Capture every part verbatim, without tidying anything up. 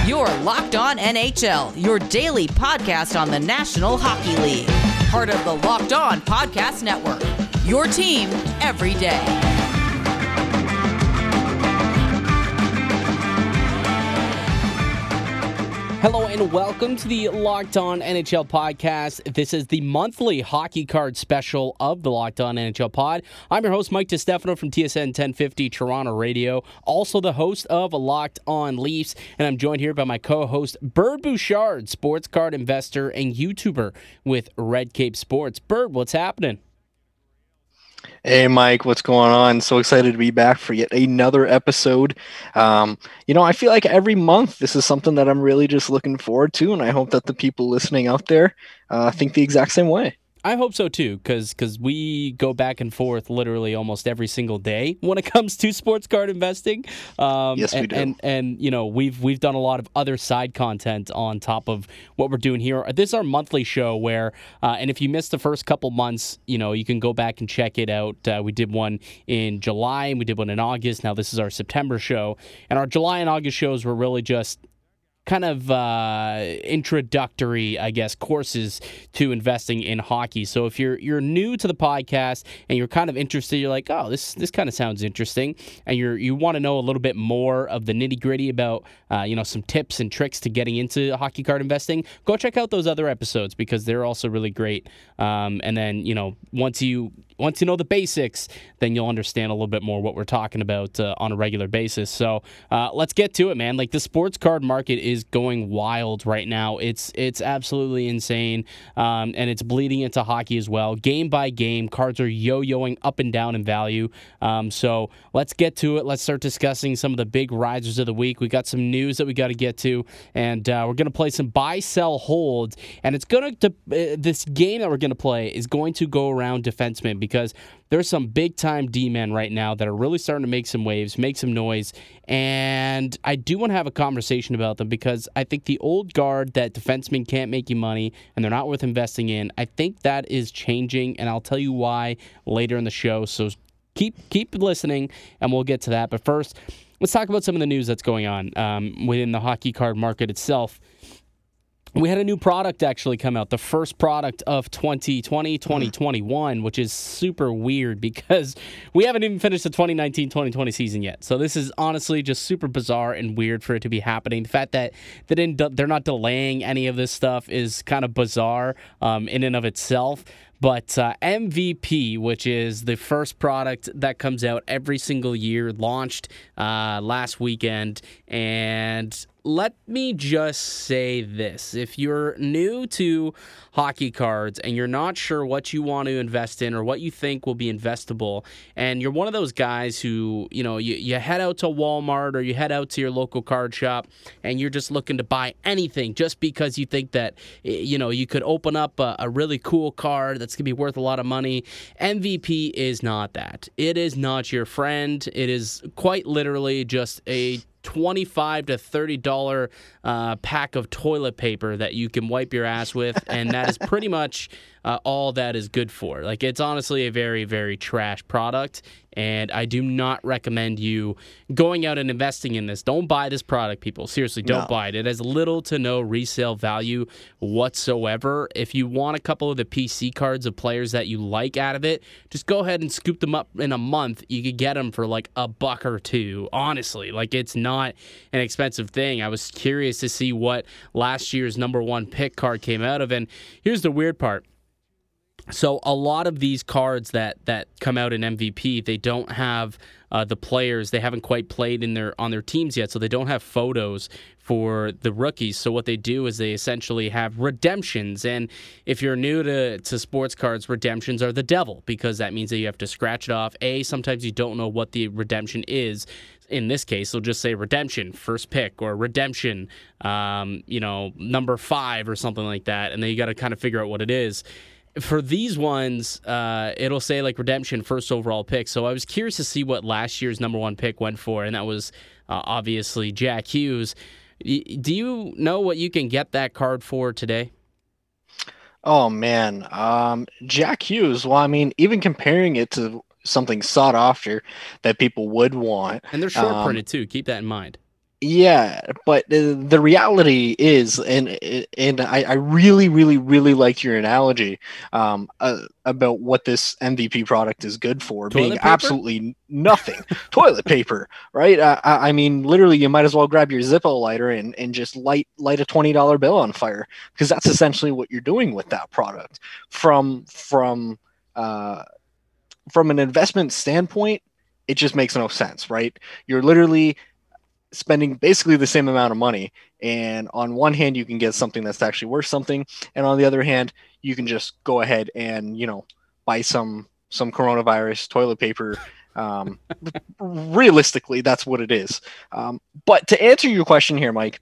You're Locked On N H L, your daily podcast on the National Hockey League. Part of the Locked On Podcast Network, your team every day. Hello and welcome to the Locked On N H L podcast. This is the monthly hockey card special of the Locked On N H L pod. I'm your host, Mike DiStefano from T S N ten fifty Toronto Radio, also the host of Locked On Leafs, and I'm joined here by my co-host, Bird Bouchard, sports card investor and YouTuber with Red Cape Sports. Bird, what's happening? Hey, Mike, what's going on? So excited to be back for yet another episode. Um, you know, I feel like every month this is something that I'm really just looking forward to, and I hope that the people listening out there uh, think the exact same way. I hope so too, because because we go back and forth literally almost every single day when it comes to sports card investing. Um, yes, we and, do. And and you know we've we've done a lot of other side content on top of what we're doing here. This is our monthly show where, uh, and if you missed the first couple months, you know you can go back and check it out. Uh, we did one in July and we did one in August. Now this is our September show, and our July and August shows were really just kind of uh, introductory, I guess, courses to investing in hockey. So if you're you're new to the podcast and you're kind of interested, you're like, oh, this this kind of sounds interesting, and you're you want to know a little bit more of the nitty gritty about uh, you know some tips and tricks to getting into hockey card investing, go check out those other episodes because they're also really great. Um, and then you know once you once you know the basics, then you'll understand a little bit more what we're talking about uh, on a regular basis. So uh, let's get to it, man. Like the sports card market is going wild right now. It's it's absolutely insane, um, and it's bleeding into hockey as well. Game by game, cards are yo-yoing up and down in value. Um, so let's get to it. Let's start discussing some of the big risers of the week. We got some news that we got to get to, and uh, we're going to play some buy, sell, hold. And it's going to uh, this game that we're going to play is going to go around defensemen because there's some big-time D-men right now that are really starting to make some waves, make some noise, and I do want to have a conversation about them because I think the old guard that defensemen can't make you money and they're not worth investing in, I think that is changing, and I'll tell you why later in the show, so keep keep listening, and we'll get to that. But first, let's talk about some of the news that's going on um, within the hockey card market itself. We had a new product actually come out, the first product of twenty twenty, twenty twenty-one, which is super weird because we haven't even finished the twenty nineteen twenty twenty season yet. So this is honestly just super bizarre and weird for it to be happening. The fact that they didn't, they're not delaying any of this stuff is kind of bizarre um, in and of itself. But uh, M V P, which is the first product that comes out every single year, launched uh, last weekend. And let me just say this. If you're new to hockey cards and you're not sure what you want to invest in or what you think will be investable, and you're one of those guys who, you know, you, you head out to Walmart or you head out to your local card shop and you're just looking to buy anything just because you think that, you know, you could open up a, a really cool card that's going to be worth a lot of money, M V P is not that. It is not your friend. It is quite literally just a twenty-five to thirty dollars uh, pack of toilet paper that you can wipe your ass with, and that is pretty much uh, all that is good for. Like, it's honestly a very, very trash product, and I do not recommend you going out and investing in this. Don't buy this product, people. Seriously, don't No. buy it. It has little to no resale value whatsoever. If you want a couple of the P C cards of players that you like out of it, just go ahead and scoop them up in a month. You could get them for like a buck or two, honestly. Like, it's not an expensive thing. I was curious to see what last year's number one pick card came out of, and here's the weird part. So a lot of these cards that, that come out in M V P, they don't have uh, the players. They haven't quite played in their on their teams yet, so they don't have photos for the rookies. So what they do is they essentially have redemptions. And if you're new to, to sports cards, redemptions are the devil because that means that you have to scratch it off. A, sometimes you don't know what the redemption is. In this case, they'll just say redemption, first pick, or redemption, um, you know, number five or something like that. And then you got to kind of figure out what it is. For these ones, uh, it'll say like redemption, first overall pick. So I was curious to see what last year's number one pick went for, and that was uh, obviously Jack Hughes. Do you know what you can get that card for today? Oh, man. Um, Jack Hughes, well, I mean, even comparing it to something sought after that people would want. And they're short um, printed, too. Keep that in mind. Yeah, but the, the reality is, and and I, I really, really, really liked your analogy um, uh, about what this M V P product is good for, being Toilet paper? absolutely nothing. Toilet paper, right? Uh, I I mean, literally, you might as well grab your Zippo lighter and, and just light light a twenty dollar bill on fire, because that's essentially what you're doing with that product. From from uh, from an investment standpoint, it just makes no sense, right? You're literally spending basically the same amount of money, and on one hand you can get something that's actually worth something, and on the other hand you can just go ahead and, you know, buy some some coronavirus toilet paper. um, Realistically, that's what it is. Um, but to answer your question here, Mike,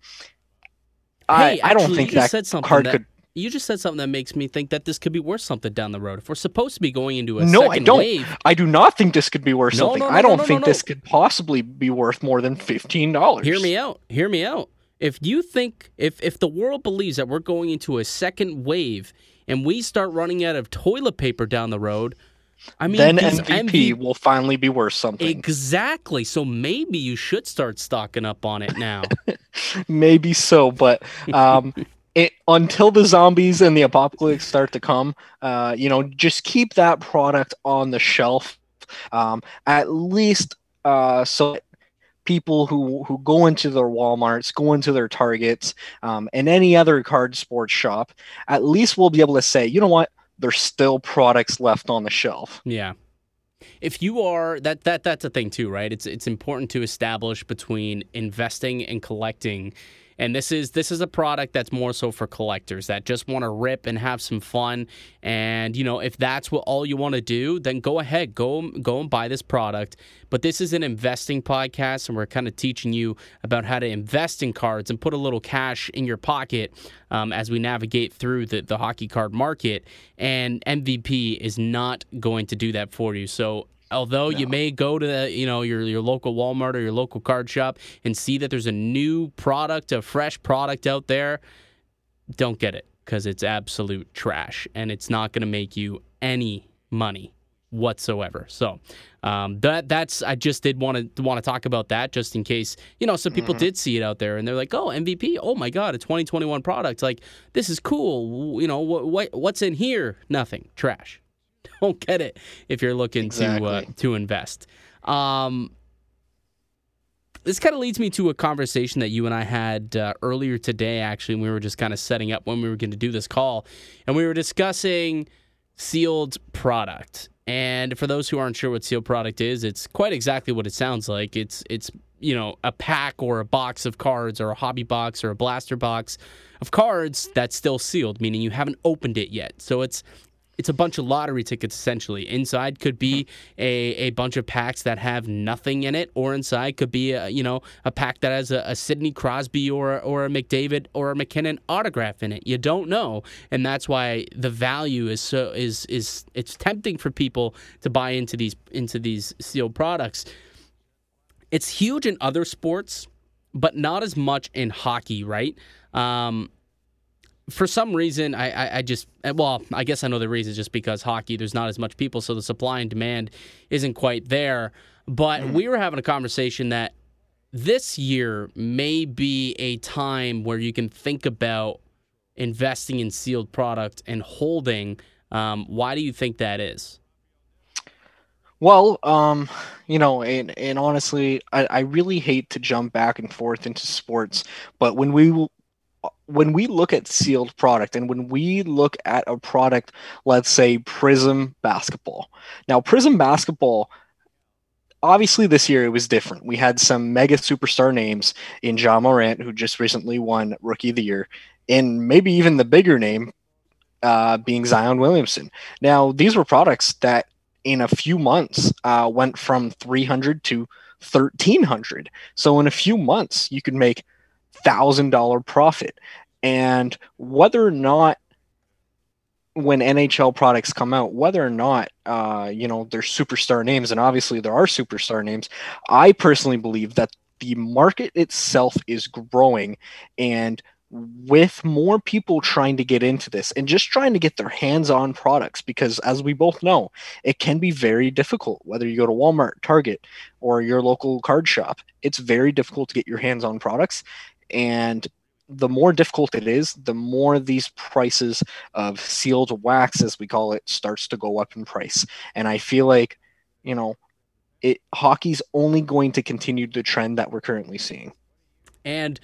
Hey, i i don't actually, think you just that said something card that could. you just said something that makes me think that this could be worth something down the road. If we're supposed to be going into a No, I second don't. wave, I do not think this could be worth no, something. no, no, I no, don't no, no, think no. this could possibly be worth more than fifteen dollars. Hear me out. Hear me out. If you think if if the world believes that we're going into a second wave and we start running out of toilet paper down the road, I mean, Then these M V P M V will finally be worth something. exactly. So maybe you should start stocking up on it now. Maybe so, but um, it, until the zombies and the apocalypse start to come, uh, you know, just keep that product on the shelf, um, at least uh, so that people who who go into their Walmarts, go into their Targets, um, and any other card sports shop, at least will be able to say, you know what, there's still products left on the shelf. Yeah. If you are that that that's a thing too, right? It's it's important to establish between investing and collecting. And this is this is a product that's more so for collectors that just want to rip and have some fun. And you know, if that's what all you want to do, then go ahead, go go and buy this product. But this is an investing podcast, and we're kind of teaching you about how to invest in cards and put a little cash in your pocket um, as we navigate through the, the hockey card market. And M V P is not going to do that for you. So although no. you may go to the, you know, your your local Walmart or your local card shop and see that there's a new product, a fresh product out there, don't get it, because it's absolute trash and it's not going to make you any money whatsoever. So um, that that's I just did want to want to talk about that, just in case, you know, some people mm-hmm. did see it out there and they're like, oh, M V P, oh my God, a twenty twenty-one product, like this is cool. You know, what, what what's in here? Nothing. Trash. Don't get it if you're looking exactly. to uh, to invest. Um, this kind of leads me to a conversation that you and I had uh, earlier today, actually, and we were just kind of setting up when we were going to do this call, and we were discussing sealed product. And for those who aren't sure what sealed product is, it's quite exactly what it sounds like. It's it's you know, a pack or a box of cards or a hobby box or a blaster box of cards that's still sealed, meaning you haven't opened it yet. So it's It's a bunch of lottery tickets, essentially. Inside could be a, a bunch of packs that have nothing in it, or inside could be a, you know, a pack that has a, a Sidney Crosby or or a McDavid or a McKinnon autograph in it. You don't know, and that's why the value is so is is it's tempting for people to buy into these into these sealed products. It's huge in other sports, but not as much in hockey, right? Um, For some reason, I, I, I just, well, I guess I know the reason, just because hockey, there's not as much people, so the supply and demand isn't quite there. But mm-hmm. we were having a conversation that this year may be a time where you can think about investing in sealed product and holding. Um, why do you think that is? Well, um, you know, and, and honestly, I, I really hate to jump back and forth into sports, but when we when we look at sealed product and when we look at a product, let's say Prism Basketball. Now, Prism Basketball, obviously this year it was different. We had some mega superstar names in Ja Morant, who just recently won Rookie of the Year, and maybe even the bigger name uh, being Zion Williamson. Now, these were products that in a few months uh, went from three hundred to thirteen hundred. So in a few months, you could make one thousand dollars profit. And whether or not, when N H L products come out, whether or not, uh, you know, they're superstar names, and obviously there are superstar names, I personally believe that the market itself is growing, and with more people trying to get into this and just trying to get their hands on products, because as we both know, it can be very difficult, whether you go to Walmart, Target, or your local card shop. It's very difficult to get your hands on products. And the more difficult it is, the more these prices of sealed wax, as we call it, starts to go up in price. And I feel like, you know, it hockey's only going to continue the trend that we're currently seeing. And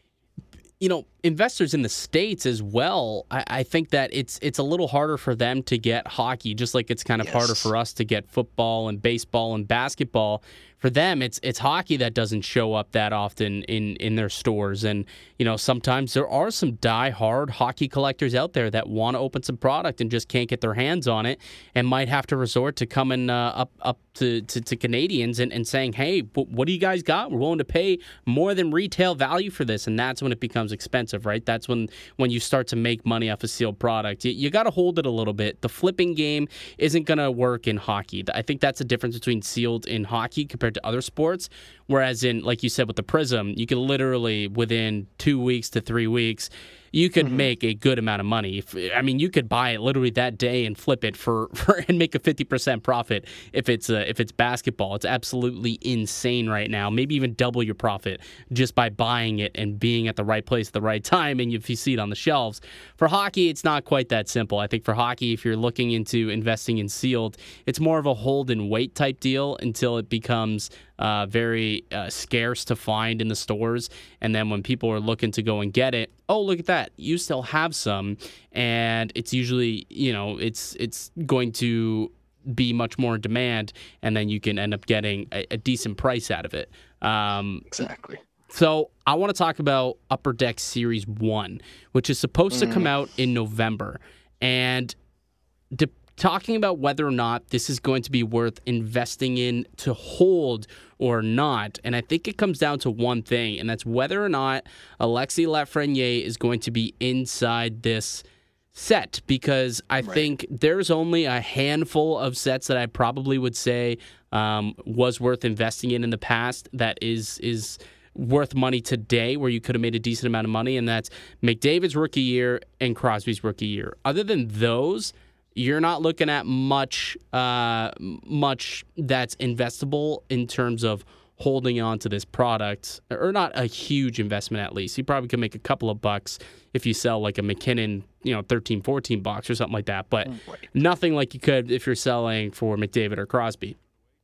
you know, investors in the States as well, I, I think that it's it's a little harder for them to get hockey, just like it's kind of Yes. harder for us to get football and baseball and basketball. For them, it's it's hockey that doesn't show up that often in, in their stores. And, you know, sometimes there are some die-hard hockey collectors out there that want to open some product and just can't get their hands on it and might have to resort to coming uh, up up to, to, to Canadians and, and saying, hey, w- what do you guys got? We're willing to pay more than retail value for this. And that's when it becomes expensive, right? That's when, when you start to make money off a sealed product. You, you got to hold it a little bit. The flipping game isn't going to work in hockey. I think that's the difference between sealed in hockey compared to other sports. Whereas in, like you said, with the Prism, you can literally, within two weeks to three weeks, you could mm-hmm. make a good amount of money. If, I mean, you could buy it literally that day and flip it for, for and make a fifty percent profit if it's uh, if it's basketball. It's absolutely insane right now. Maybe even double your profit just by buying it and being at the right place at the right time, and if you see it on the shelves. For hockey, it's not quite that simple. I think for hockey, if you're looking into investing in sealed, it's more of a hold and wait type deal until it becomes uh, very uh, scarce to find in the stores. And then when people are looking to go and get it, oh, look at that, you still have some. And it's usually, you know, it's it's going to be much more in demand, and then you can end up getting a, a decent price out of it. Um, exactly. So I want to talk about Upper Deck Series one, which is supposed mm. to come out in November. And de- talking about whether or not this is going to be worth investing in to hold or not. And I think it comes down to one thing, and that's whether or not Alexis Lafreniere is going to be inside this set, because I right. think there's only a handful of sets that I probably would say um, was worth investing in in the past that is is worth money today, where you could have made a decent amount of money, and that's McDavid's rookie year and Crosby's rookie year. Other than those, you're not looking at much uh, much that's investable in terms of holding on to this product, or not a huge investment at least. You probably could make a couple of bucks if you sell like a McKinnon, you know, thirteen, fourteen bucks or something like that, but right. nothing like you could if you're selling for McDavid or Crosby.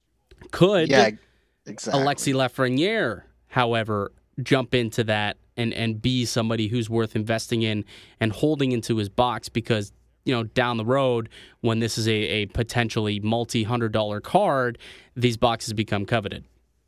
Could yeah, exactly. Alexis Lafreniere, however, jump into that and, and be somebody who's worth investing in and holding into his box, because, you know, down the road, when this is a, a potentially multi-hundred dollar card, these boxes become coveted.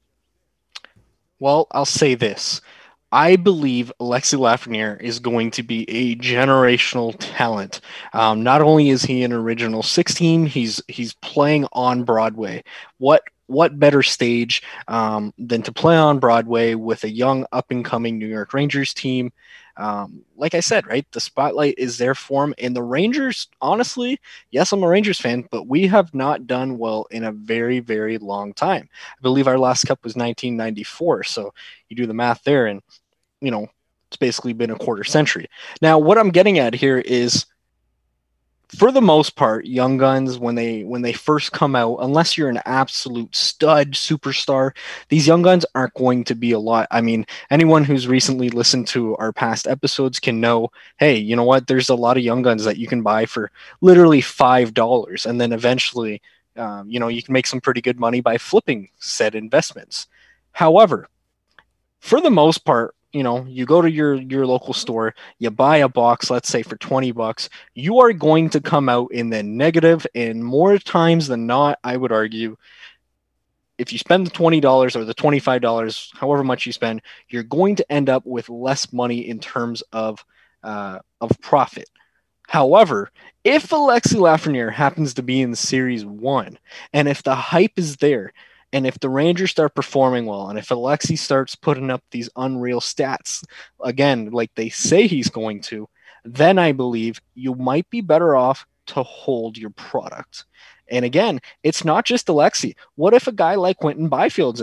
Well, I'll say this. I believe Alexis Lafreniere is going to be a generational talent. Um, not only is he an original six team, he's he's playing on Broadway. What what better stage um, than to play on Broadway with a young up-and-coming New York Rangers team? Um, like I said, right, the spotlight is there for him. And the Rangers, honestly, yes, I'm a Rangers fan, but we have not done well in a very, very long time. I believe our last cup was nineteen ninety-four. So you do the math there, and, you know, it's basically been a quarter century. Now, what I'm getting at here is, for the most part, young guns, when they when they first come out, unless you're an absolute stud superstar, these young guns aren't going to be a lot. I mean, anyone who's recently listened to our past episodes can know, hey, you know what? There's a lot of young guns that you can buy for literally five dollars, and then eventually, um, you know, you can make some pretty good money by flipping said investments. However, for the most part, you know, you go to your, your local store, you buy a box, let's say for twenty bucks, you are going to come out in the negative, and more times than not, I would argue, if you spend the twenty dollars or the twenty-five dollars, however much you spend, you're going to end up with less money in terms of, uh, of profit. However, if Alexis Lafreniere happens to be in Series one, and if the hype is there, and if the Rangers start performing well, and if Alexis starts putting up these unreal stats, again, like they say he's going to, then I believe you might be better off to hold your product. And again, it's not just Alexis. What if a guy like Quentin Byfield's in there?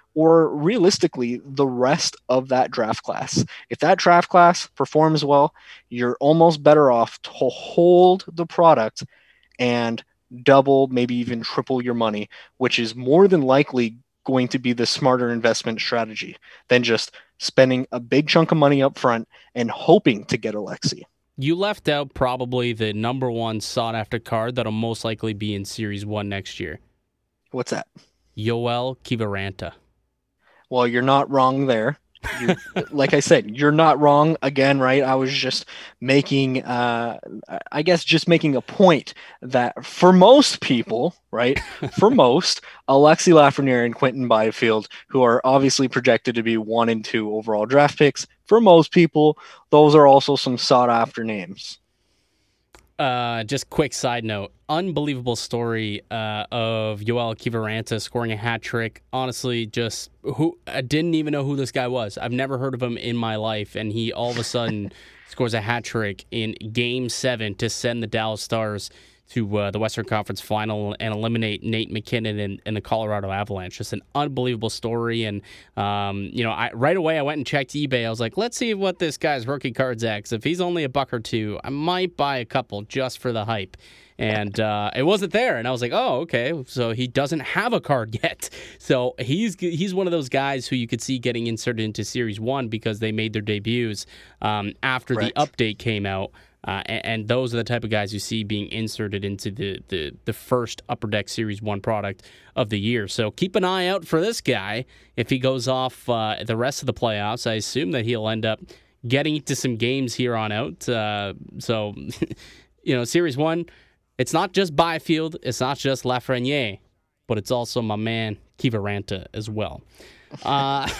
or realistically, the rest of that draft class. If that draft class performs well, you're almost better off to hold the product and double, maybe even triple your money, which is more than likely going to be the smarter investment strategy than just spending a big chunk of money up front and hoping to get Alexi. You left out probably the number one sought-after card that'll most likely be in Series one next year. What's that? Yoel Kiviranta. Well, you're not wrong there. You, like I said, you're not wrong again, right? I was just making, uh, I guess, just making a point that for most people, right? For most, Alexi Lafreniere and Quinton Byfield, who are obviously projected to be one and two overall draft picks, for most people, those are also some sought-after names. Uh, just quick side note, unbelievable story uh, of Yoel Kiviranta scoring a hat trick. Honestly, just who I didn't even know who this guy was. I've never heard of him in my life, and he all of a sudden scores a hat trick in Game Seven to send the Dallas Stars to uh, the Western Conference Final and eliminate Nate McKinnon and, and the Colorado Avalanche. Just an unbelievable story. And, um, you know, I right away I went and checked eBay. I was like, let's see what this guy's rookie card's at. 'Cause if he's only a buck or two, I might buy a couple just for the hype. And uh, it wasn't there. And I was like, oh, okay. So he doesn't have a card yet. So he's he's one of those guys who you could see getting inserted into Series one because they made their debuts um, after right. the update came out. Uh, and, and those are the type of guys you see being inserted into the, the, the first Upper Deck Series one product of the year. So keep an eye out for this guy. If he goes off uh, the rest of the playoffs, I assume that he'll end up getting into some games here on out. Uh, so, you know, Series one, it's not just Byfield, it's not just Lafreniere, but it's also my man Kiviranta as well. Uh,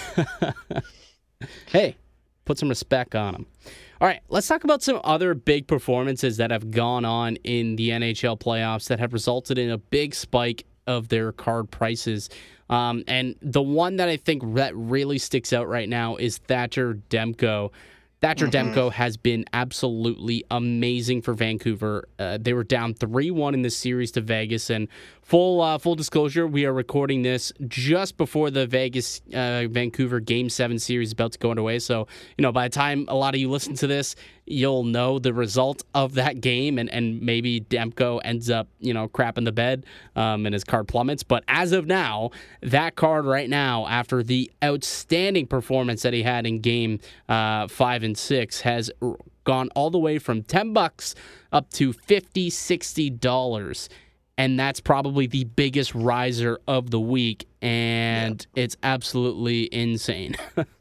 hey, put some respect on him. All right, let's talk about some other big performances that have gone on in the N H L playoffs that have resulted in a big spike of their card prices. Um, and the one that I think that really sticks out right now is Thatcher Demko. Thatcher mm-hmm. Demko has been absolutely amazing for Vancouver. Uh, they were down three one in this series to Vegas. And full uh, full disclosure, we are recording this just before the Vegas uh, Vancouver Game seven series is about to go underway. So, you know, by the time a lot of you listen to this, you'll know the result of that game, and, and maybe Demko ends up, you know, crapping the bed um, and his card plummets. But as of now, that card right now, after the outstanding performance that he had in game uh, five and six, has gone all the way from ten bucks up to fifty, sixty dollars. And that's probably the biggest riser of the week, and yeah. it's absolutely insane.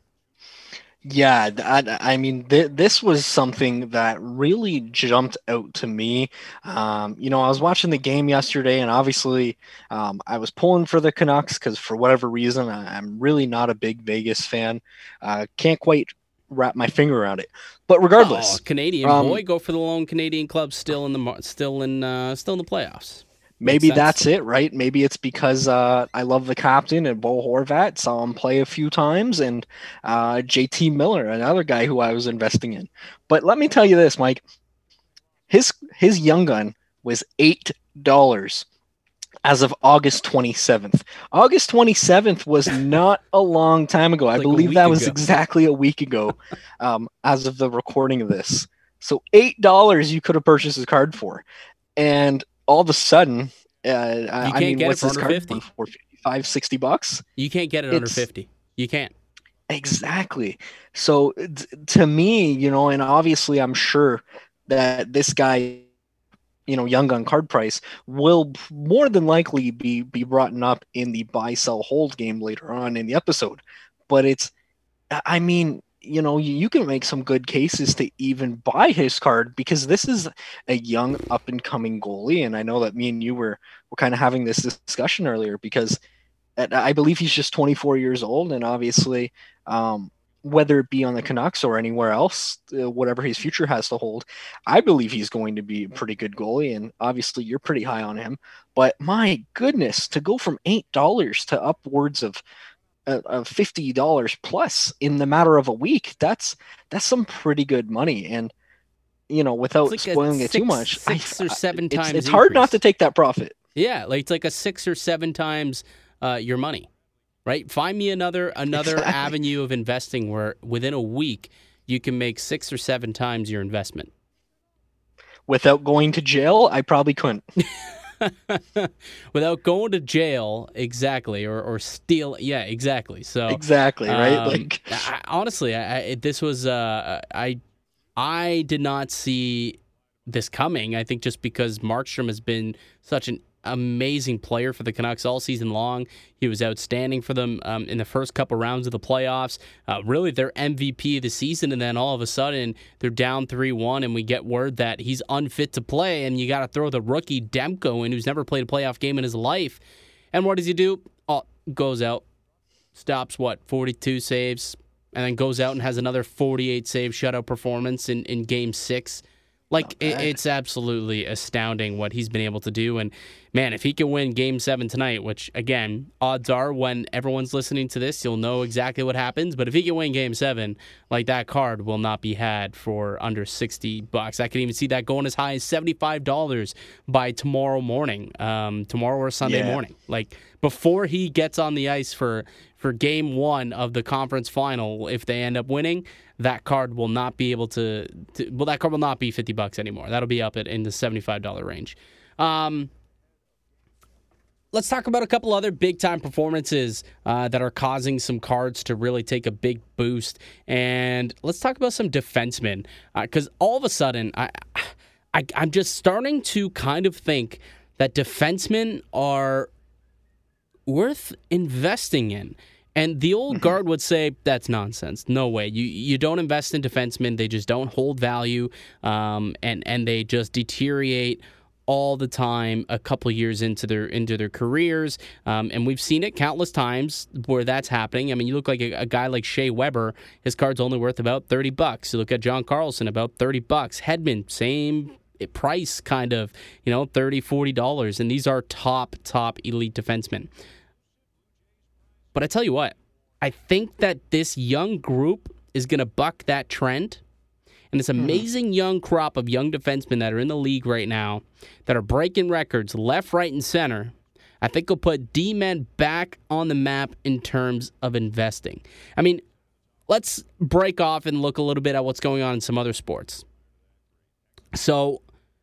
Yeah, I, I mean, th- this was something that really jumped out to me. Um, you know, I was watching the game yesterday, and obviously um, I was pulling for the Canucks because for whatever reason, I, I'm really not a big Vegas fan. Uh, can't quite wrap my finger around it. But regardless, oh, Canadian um, boy, go for the lone Canadian club still in the still in uh, still in the playoffs. Maybe that's it, right? Maybe it's because uh, I love the captain and Bo Horvat, saw him play a few times, and uh, J T Miller, another guy who I was investing in. But let me tell you this, Mike. His his young gun was eight dollars as of August twenty-seventh. August twenty-seventh was not a long time ago. I like believe that was ago. exactly a week ago um, as of the recording of this. So eight dollars you could have purchased his card for. And all of a sudden, uh, I can't mean, get what's it for this under card fifty. for? fifty-five, sixty bucks? You can't get it it's, under fifty. You can't. Exactly. So t- to me, you know, and obviously I'm sure that this guy, you know, young gun card price will more than likely be, be brought up in the buy, sell, hold game later on in the episode. But it's, I mean, you know, you can make some good cases to even buy his card because this is a young up and coming goalie. And I know that me and you were, were kind of having this discussion earlier because I believe he's just twenty-four years old. And obviously, um, whether it be on the Canucks or anywhere else, uh, whatever his future has to hold, I believe he's going to be a pretty good goalie. And obviously you're pretty high on him, but my goodness, to go from eight dollars to upwards of of fifty dollars plus in the matter of a week, that's that's some pretty good money. And you know, without like spoiling it too much, six I, or seven it's, times it's hard increase. not to take that profit. Yeah, like it's like a six or seven times uh, your money, right? Find me another another Exactly. avenue of investing where within a week you can make six or seven times your investment. Without going to jail, I probably couldn't. Without going to jail, exactly, or or steal, yeah, exactly. So Exactly, right? um, Like, I, honestly, I, I, this was uh, I I did not see this coming. I think just because Markstrom has been such an amazing player for the Canucks all season long. He was outstanding for them um, in the first couple rounds of the playoffs. Uh, really, their M V P of the season, and then all of a sudden they're down three one, and we get word that he's unfit to play, and you got to throw the rookie Demko in, who's never played a playoff game in his life. And what does he do? Oh, goes out, stops what forty-two saves, and then goes out and has another forty-eight save shutout performance in, in Game Six. Like, it, it's absolutely astounding what he's been able to do. And, man, if he can win Game seven tonight, which, again, odds are when everyone's listening to this, you'll know exactly what happens. But if he can win Game seven, like, that card will not be had for under sixty bucks. I can even see that going as high as seventy-five dollars by tomorrow morning, um, tomorrow or Sunday Yeah. morning. Like, before he gets on the ice for, for Game one of the conference final, if they end up winning, that card will not be able to, to well, that card will not be fifty bucks anymore. That'll be up at in the seventy-five dollars range. Um, let's talk about a couple other big-time performances uh, that are causing some cards to really take a big boost. And let's talk about some defensemen. Because uh, all of a sudden, I, I, I'm just starting to kind of think that defensemen are worth investing in. And the old guard would say, that's nonsense. No way. You you don't invest in defensemen. They just don't hold value, um, and, and they just deteriorate all the time a couple years into their into their careers. Um, and we've seen it countless times where that's happening. I mean, you look like a, a guy like Shea Weber, his card's only worth about thirty bucks. You look at John Carlson, about thirty bucks. Hedman, same price, kind of, you know, thirty, forty dollars. And these are top, top elite defensemen. But I tell you what, I think that this young group is going to buck that trend. And this amazing mm-hmm. young crop of young defensemen that are in the league right now that are breaking records left, right, and center, I think will put D-men back on the map in terms of investing. I mean, let's break off and look a little bit at what's going on in some other sports. So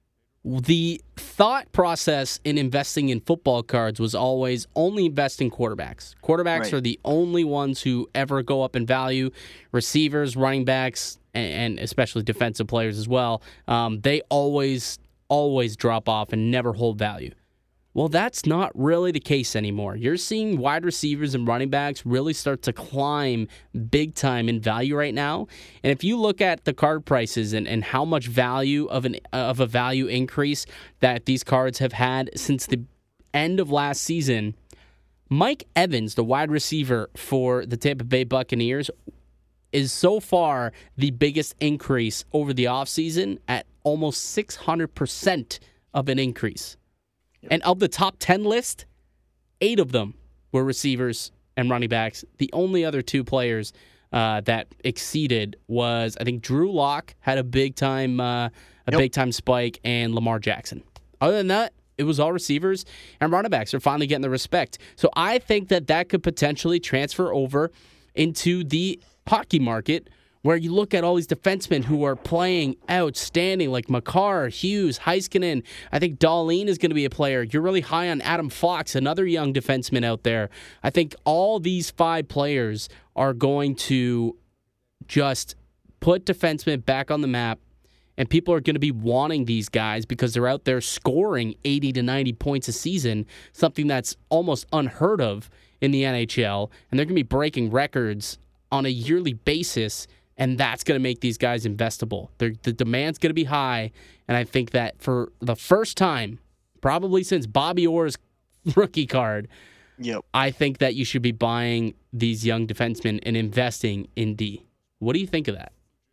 the thought process in investing in football cards was always only invest in quarterbacks. Quarterbacks right. are the only ones who ever go up in value. Receivers, running backs, and, and especially defensive players as well, um, they always, always drop off and never hold value. Well, that's not really the case anymore. You're seeing wide receivers and running backs really start to climb big time in value right now. And if you look at the card prices and, and how much value of an of a value increase that these cards have had since the end of last season, Mike Evans, the wide receiver for the Tampa Bay Buccaneers, is so far the biggest increase over the offseason at almost six hundred percent of an increase. And of the top ten list, eight of them were receivers and running backs. The only other two players uh, that exceeded was, I think, Drew Lock had a big time, uh, a yep. big time spike, and Lamar Jackson. Other than that, it was all receivers, and running backs are finally getting the respect. So I think that that could potentially transfer over into the hockey market, where you look at all these defensemen who are playing outstanding, like Makar, Hughes, Heiskanen. I think Dahlin is going to be a player. You're really high on Adam Fox, another young defenseman out there. I think all these five players are going to just put defensemen back on the map, and people are going to be wanting these guys because they're out there scoring eighty to ninety points a season, something that's almost unheard of in the N H L, and they're going to be breaking records on a yearly basis. And that's going to make these guys investable. They're, the demand's going to be high. And I think that for the first time, probably since Bobby Orr's rookie card, yep. I think that you should be buying these young defensemen and investing in D. What do you think of that?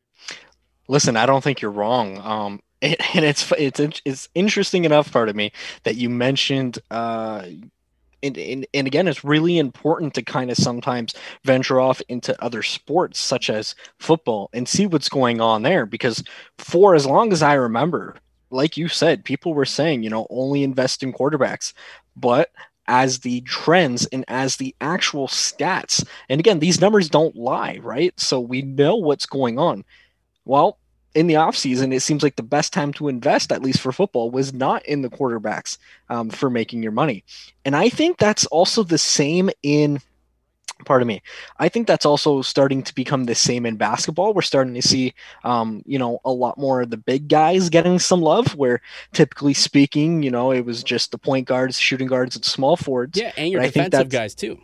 Listen, I don't think you're wrong. Um, and it's it's it's interesting enough, part of me, that you mentioned uh, And, and, and again, it's really important to kind of sometimes venture off into other sports such as football and see what's going on there. Because for as long as I remember, like you said, people were saying, you know, only invest in quarterbacks. But as the trends and as the actual stats. And again, these numbers don't lie, right? So we know what's going on. Well, in the offseason, it seems like the best time to invest, at least for football, was not in the quarterbacks um, for making your money. And I think that's also the same in, pardon me, I think that's also starting to become the same in basketball. We're starting to see, um, you know, a lot more of the big guys getting some love, where typically speaking, you know, it was just the point guards, shooting guards, and small forwards. Yeah, and your but defensive guys too.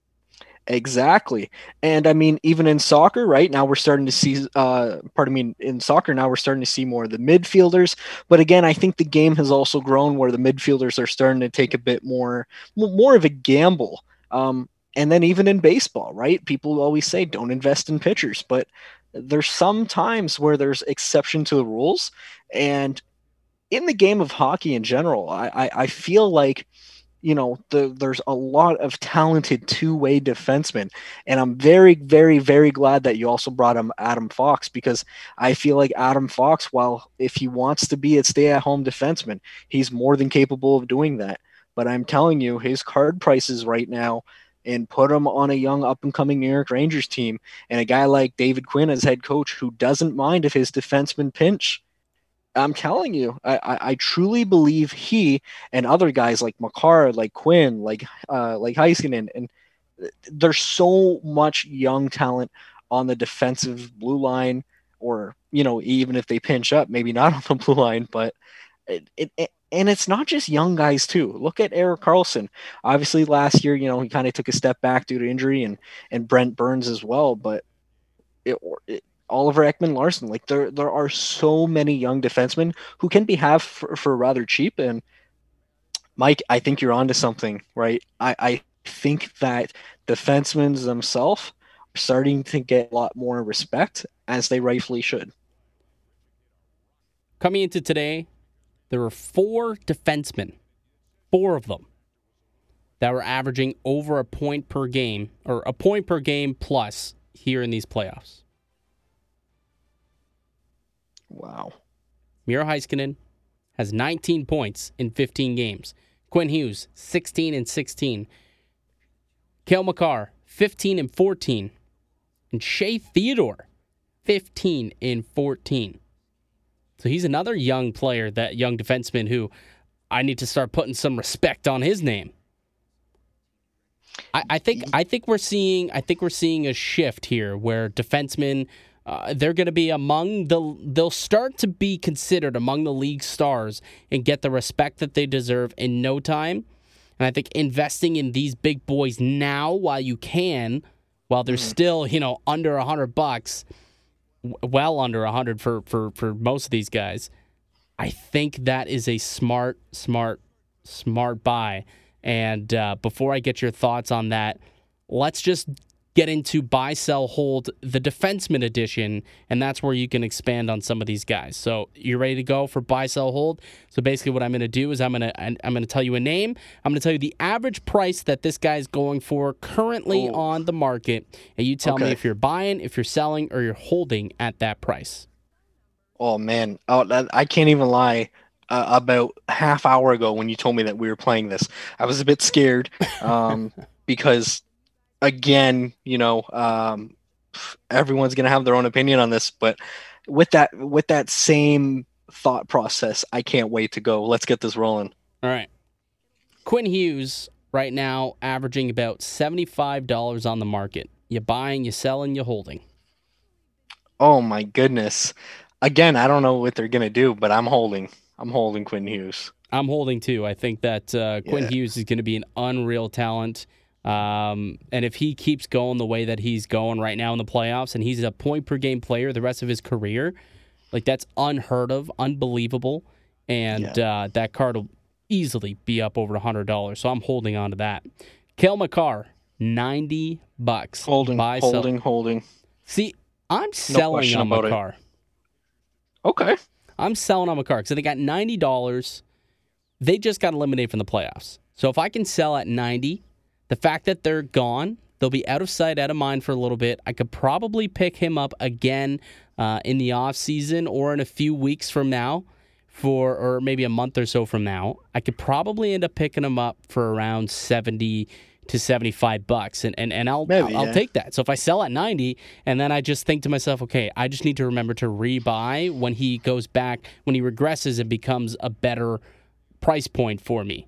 Exactly. And I mean, even in soccer, right now we're starting to see, uh, pardon me, in soccer now we're starting to see more of the midfielders. But again, I think the game has also grown where the midfielders are starting to take a bit more, more of a gamble. Um, and then even in baseball, right? People always say don't invest in pitchers, but there's some times where there's exception to the rules. And in the game of hockey in general, I, I, I feel like, you know, the, there's a lot of talented two-way defensemen, and I'm very, very, very glad that you also brought him Adam Fox, because I feel like Adam Fox, while if he wants to be a stay-at-home defenseman, he's more than capable of doing that. But I'm telling you, his card prices right now, and put him on a young up-and-coming New York Rangers team, and a guy like David Quinn as head coach who doesn't mind if his defensemen pinch. I'm telling you, I, I, I truly believe he and other guys like Makar, like Quinn, like uh, like Heiskanen, and there's so much young talent on the defensive blue line, or, you know, even if they pinch up, maybe not on the blue line, but it, it, it and it's not just young guys too. Look at Erik Karlsson. Obviously last year, you know, he kind of took a step back due to injury, and and Brent Burns as well, but it, it Oliver Ekman-Larsson. Like there, there are so many young defensemen who can be have for, for rather cheap. And Mike, I think you're onto something, right? I, I think that defensemen themselves are starting to get a lot more respect, as they rightfully should. Coming into today, there were four defensemen, four of them, that were averaging over a point per game, or a point per game plus here in these playoffs. Wow. Miro Heiskanen has nineteen points in fifteen games. Quinn Hughes, sixteen and sixteen. Cale Makar, fifteen and fourteen. And Shea Theodore, fifteen and fourteen. So he's another young player, that young defenseman who I need to start putting some respect on his name. I, I think I think we're seeing I think we're seeing a shift here where defensemen, Uh, they're going to be among the, they'll start to be considered among the league stars and get the respect that they deserve in no time. And I think investing in these big boys now while you can, while they're mm. still, you know, under a hundred bucks, well under a hundred for, for, for most of these guys, I think that is a smart, smart, smart buy. And uh, before I get your thoughts on that, let's just get into buy, sell, hold, the defenseman edition, and that's where you can expand on some of these guys. So you're ready to go for buy, sell, hold. So basically what I'm going to do is I'm going to I'm going to tell you a name. I'm going to tell you the average price that this guy's going for currently oh. on the market, and you tell okay. me if you're buying, if you're selling, or you're holding at that price. Oh, man. Oh, I can't even lie. Uh, about half hour ago when you told me that we were playing this, I was a bit scared um, because again, you know, um, everyone's going to have their own opinion on this, but with that, with that same thought process, I can't wait to go. Let's get this rolling. All right. Quinn Hughes right now averaging about seventy-five dollars on the market. You buying, you selling, you holding. Oh my goodness. Again, I don't know what they're going to do, but I'm holding. I'm holding Quinn Hughes. I'm holding too. I think that uh, Quinn yeah. Hughes is going to be an unreal talent. Um, and if he keeps going the way that he's going right now in the playoffs, and he's a point per game player the rest of his career, like that's unheard of, unbelievable. And yeah. uh, that card will easily be up over one hundred dollars. So I'm holding on to that. Cale Makar, ninety bucks. Holding, Buy, holding, sell. holding. See, I'm selling no on Makar. It. Okay. I'm selling on Makar because they got ninety dollars. They just got eliminated from the playoffs. So if I can sell at ninety, the fact that they're gone, they'll be out of sight, out of mind for a little bit. I could probably pick him up again uh, in the offseason or in a few weeks from now for, or maybe a month or so from now, I could probably end up picking him up for around seventy to seventy-five bucks, and and, and I'll, Maybe, I'll, yeah. I'll take that. So if I sell at ninety, and then I just think to myself, okay, I just need to remember to rebuy when he goes back, when he regresses and becomes a better price point for me.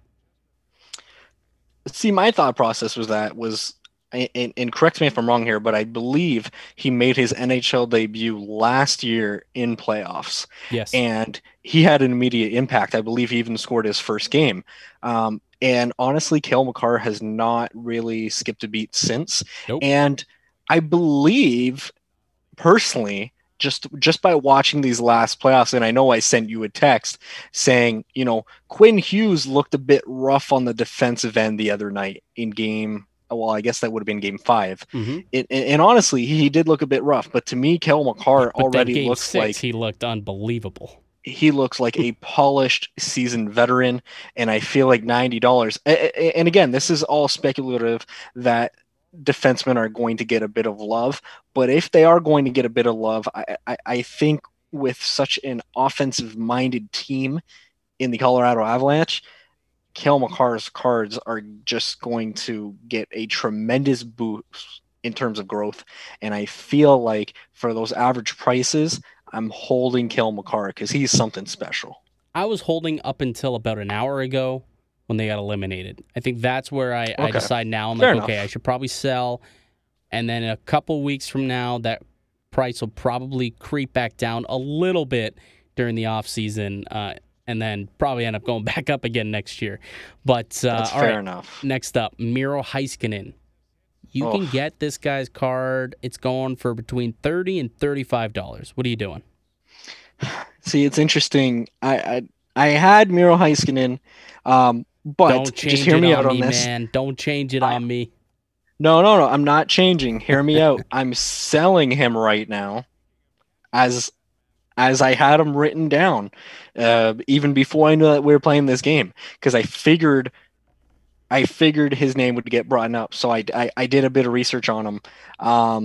See, my thought process was that was, and, and correct me if I'm wrong here, but I believe he made his N H L debut last year in playoffs. Yes. And he had an immediate impact. I believe he even scored his first game. Um, and honestly, Cale Makar has not really skipped a beat since. Nope. And I believe, personally, just just by watching these last playoffs, and I know I sent you a text saying, you know, Quinn Hughes looked a bit rough on the defensive end the other night in game. Well, I guess that would have been game five. Mm-hmm. It, and, and honestly, he, he did look a bit rough. But to me, Cale Makar But already then game looks six, like he looked unbelievable. he looks like a polished seasoned veteran, and I feel like ninety dollars. And again, this is all speculative that defensemen are going to get a bit of love, but if they are going to get a bit of love, I, I, I think with such an offensive-minded team in the Colorado Avalanche, Cale Makar's cards are just going to get a tremendous boost in terms of growth, and I feel like for those average prices, I'm holding Cale Makar because he's something special. I was holding up until about an hour ago when they got eliminated. I think that's where I, I Okay. decide now. I'm Fair like, enough. okay, I should probably sell. And then a couple weeks from now, that price will probably creep back down a little bit during the offseason, uh, and then probably end up going back up again next year. But uh, That's all fair right, enough. next up, Miro Heiskanen. You Oh. can get this guy's card. It's going for between thirty dollars and thirty-five dollars. What are you doing? See, it's interesting. I I, I had Miro Heiskanen, um, but Don't change just hear it me on out on me, this. man. Don't change it I- on me. No, no, no. I'm not changing. Hear me out. I'm selling him right now, as as I had him written down, uh, even before I knew that we were playing this game, because I figured. I figured his name would get brought up, so I, I, I did a bit of research on him. Um,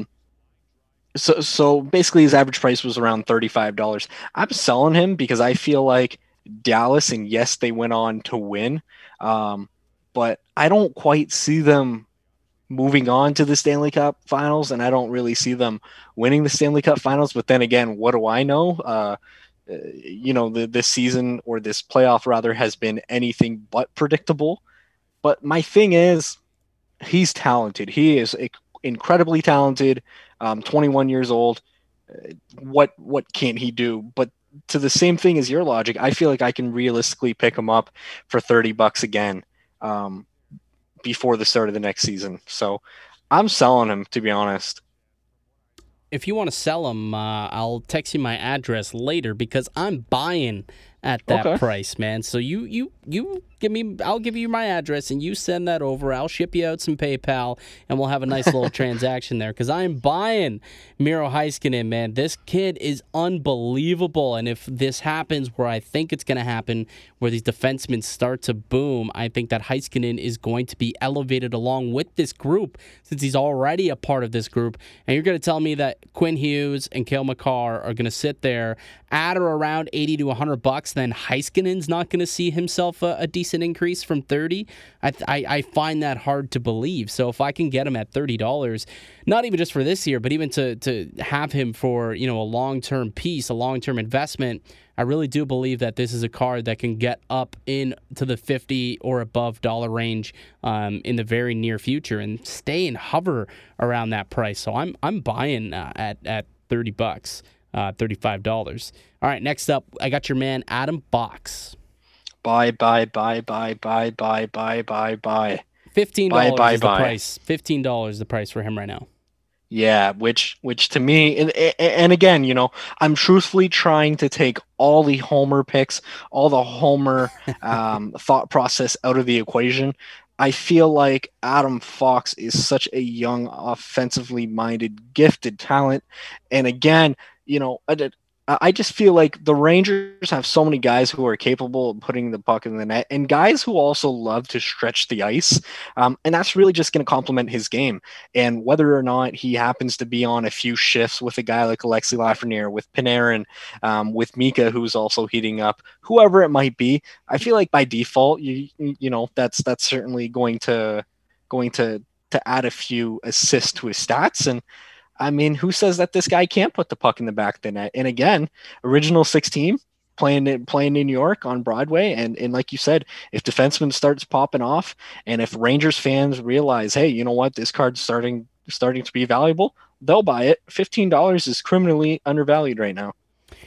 so so basically, his average price was around thirty-five dollars. I'm selling him because I feel like Dallas, and yes, they went on to win, um, but I don't quite see them moving on to the Stanley Cup Finals, and I don't really see them winning the Stanley Cup Finals. But then again, what do I know? Uh, uh, you know, the, this season, or this playoff rather, has been anything but predictable. But my thing is, he's talented. He is a, incredibly talented. Um, twenty-one years old. Uh, what what can't he do? But to the same thing as your logic, I feel like I can realistically pick him up for thirty bucks again um, before the start of the next season. So I'm selling him, to be honest. If you want to sell him, uh, I'll text you my address later because I'm buying at that Okay. price, man. So you you you give me, I'll give you my address and you send that over. I'll ship you out some PayPal and we'll have a nice little transaction there because I'm buying Miro Heiskanen, man. This kid is unbelievable, and if this happens where I think it's going to happen, where these defensemen start to boom, I think that Heiskanen is going to be elevated along with this group since he's already a part of this group. And you're going to tell me that Quinn Hughes and Cale Makar are going to sit there at or around eighty to one hundred bucks, then Heiskanen's not going to see himself a, a decent increase from thirty. I, I I find that hard to believe. So if I can get him at thirty dollars, not even just for this year, but even to to have him for, you know, a long-term piece, a long-term investment, I really do believe that this is a card that can get up into the fifty or above dollar range um, in the very near future and stay and hover around that price. So I'm I'm buying uh, at at thirty bucks. Uh, thirty-five dollars. All right, next up, I got your man, Adam Box. Buy, buy, buy, buy, buy, buy, buy, buy, buy. fifteen dollars Buy, buy, is the buy. price. fifteen dollars is the price for him right now. Yeah, which which to me, and, and again, you know, I'm truthfully trying to take all the Homer picks, all the Homer um, thought process out of the equation. I feel like Adam Fox is such a young, offensively minded, gifted talent, and again, you know, I did, I just feel like the Rangers have so many guys who are capable of putting the puck in the net and guys who also love to stretch the ice. Um, and that's really just going to complement his game. And whether or not he happens to be on a few shifts with a guy like Alexi Lafreniere, with Panarin, um, with Mika, who's also heating up, whoever it might be, I feel like by default, you you know, that's that's certainly going to going to to add a few assists to his stats. And I mean, who says that this guy can't put the puck in the back of the net? And again, original six team playing in, playing in New York on Broadway. And, and like you said, if defenseman starts popping off and if Rangers fans realize, hey, you know what, this card's starting starting to be valuable, they'll buy it. fifteen dollars is criminally undervalued right now.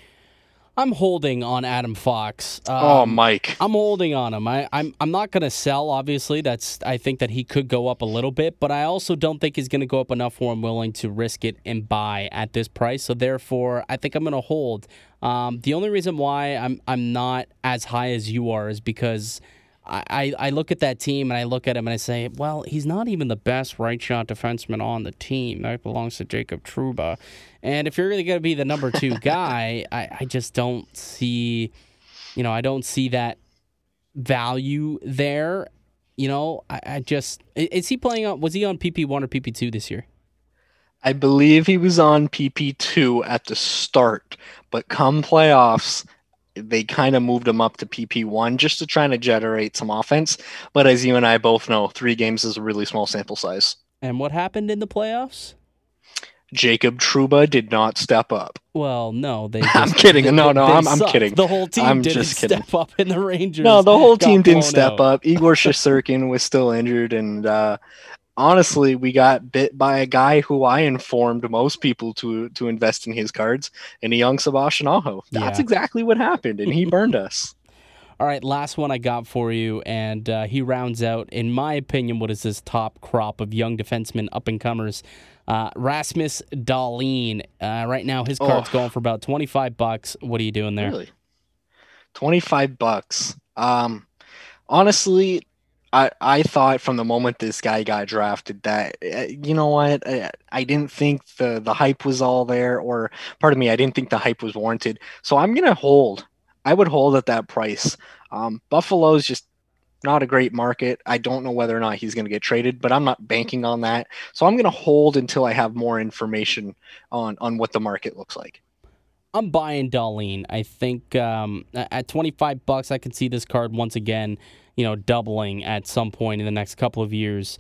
I'm holding on Adam Fox. Um, oh, Mike. I'm holding on him. I, I'm I'm not going to sell, obviously. That's I think that he could go up a little bit, but I also don't think he's going to go up enough where I'm willing to risk it and buy at this price. So therefore, I think I'm going to hold. Um, the only reason why I'm I'm not as high as you are is because I, I look at that team and I look at him and I say, well, he's not even the best right shot defenseman on the team. That belongs to Jacob Trouba. And if you're really going to be the number two guy, I, I just don't see, you know, I don't see that value there. You know, I, I just, is he playing on, was he on P P one or P P two this year? I believe he was on P P two at the start, but come playoffs, they kind of moved him up to P P one just to try to generate some offense. But as you and I both know, three games is a really small sample size. And what happened in the playoffs? Jacob Trouba did not step up. Well, no, they. Just, I'm kidding. They, no, no, they I'm, I'm sucked. kidding. The whole team I'm didn't just kidding. step up, and the Rangers. No, the whole team didn't blown step out. up. Igor Shesterkin was still injured, and uh, honestly, we got bit by a guy who I informed most people to to invest in his cards, in a young Sebastian Aho. That's Yeah. exactly what happened, and he burned us. All right, last one I got for you, and uh, he rounds out, in my opinion, what is this top crop of young defensemen, up-and-comers. Uh, Rasmus Dahlin. Uh, right now, his card's Oh. going for about twenty-five bucks. What are you doing there? Really? twenty-five bucks. Um, honestly, I I thought from the moment this guy got drafted that, uh, you know what, I, I didn't think the, the hype was all there, or, pardon me, I didn't think the hype was warranted. So I'm going to hold. I would hold at that price. Um, Buffalo's just not a great market. I don't know whether or not he's going to get traded, but I'm not banking on that. So I'm going to hold until I have more information on, on what the market looks like. I'm buying Dahlin. I think um, at twenty-five bucks, I can see this card once again, you know, doubling at some point in the next couple of years.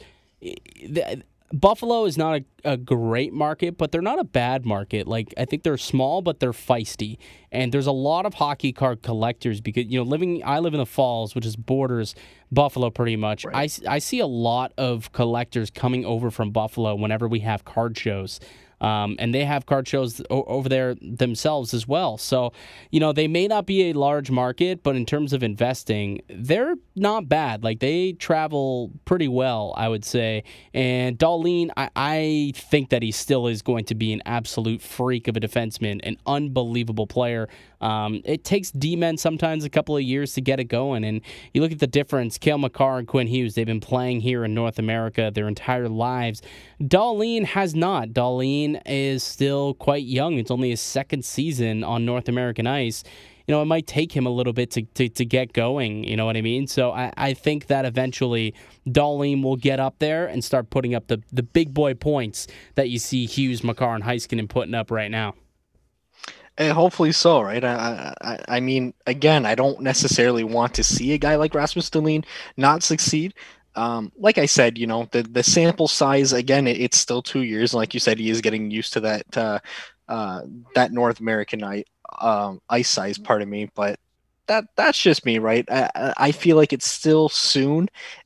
The, Buffalo is not a, a great market, but they're not a bad market. Like, I think they're small, but they're feisty. And there's a lot of hockey card collectors because, you know, living, I live in the Falls, which is borders Buffalo pretty much. Right. I, I see a lot of collectors coming over from Buffalo whenever we have card shows. Um, and they have card shows o- over there themselves as well. So, you know, they may not be a large market, but in terms of investing, they're not bad. Like, they travel pretty well, I would say. And Dahlin, I, I think that he still is going to be an absolute freak of a defenseman, an unbelievable player. Um, it takes D-men sometimes a couple of years to get it going. And you look at the difference, Cale Makar and Quinn Hughes, they've been playing here in North America their entire lives. Dahlin has not. Dahlin is still quite young. It's only his second season on North American ice. You know, it might take him a little bit to, to, to get going, you know what I mean? So I, I think that eventually Dahlin will get up there and start putting up the, the big boy points that you see Hughes, Makar, and Heiskanen putting up right now. And hopefully so, right? I, I, I mean, again, I don't necessarily want to see a guy like Rasmus Dahlin not succeed. Um, like I said, you know, the, the sample size, again, it, it's still two years. Like you said, he is getting used to that uh, uh, that North American ice, um, ice size, pardon me. But that that's just me, right? I, I feel like it's still soon,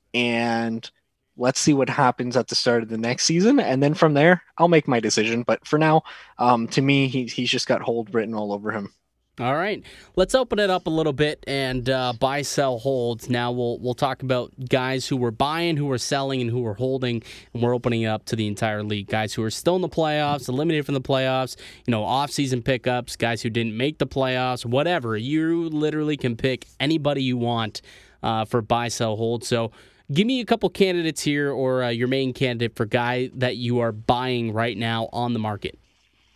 and let's see what happens at the start of the next season. And then from there, I'll make my decision. But for now, um, to me, he, he's just got hold written all over him. All right, let's open it up a little bit and uh, buy, sell, hold. Now we'll we'll talk about guys who were buying, who were selling, and who were holding, and we're opening it up to the entire league. Guys who are still in the playoffs, eliminated from the playoffs, you know, off-season pickups, guys who didn't make the playoffs, whatever. You literally can pick anybody you want uh, for buy, sell, hold. So give me a couple candidates here, or uh, your main candidate for guy that you are buying right now on the market.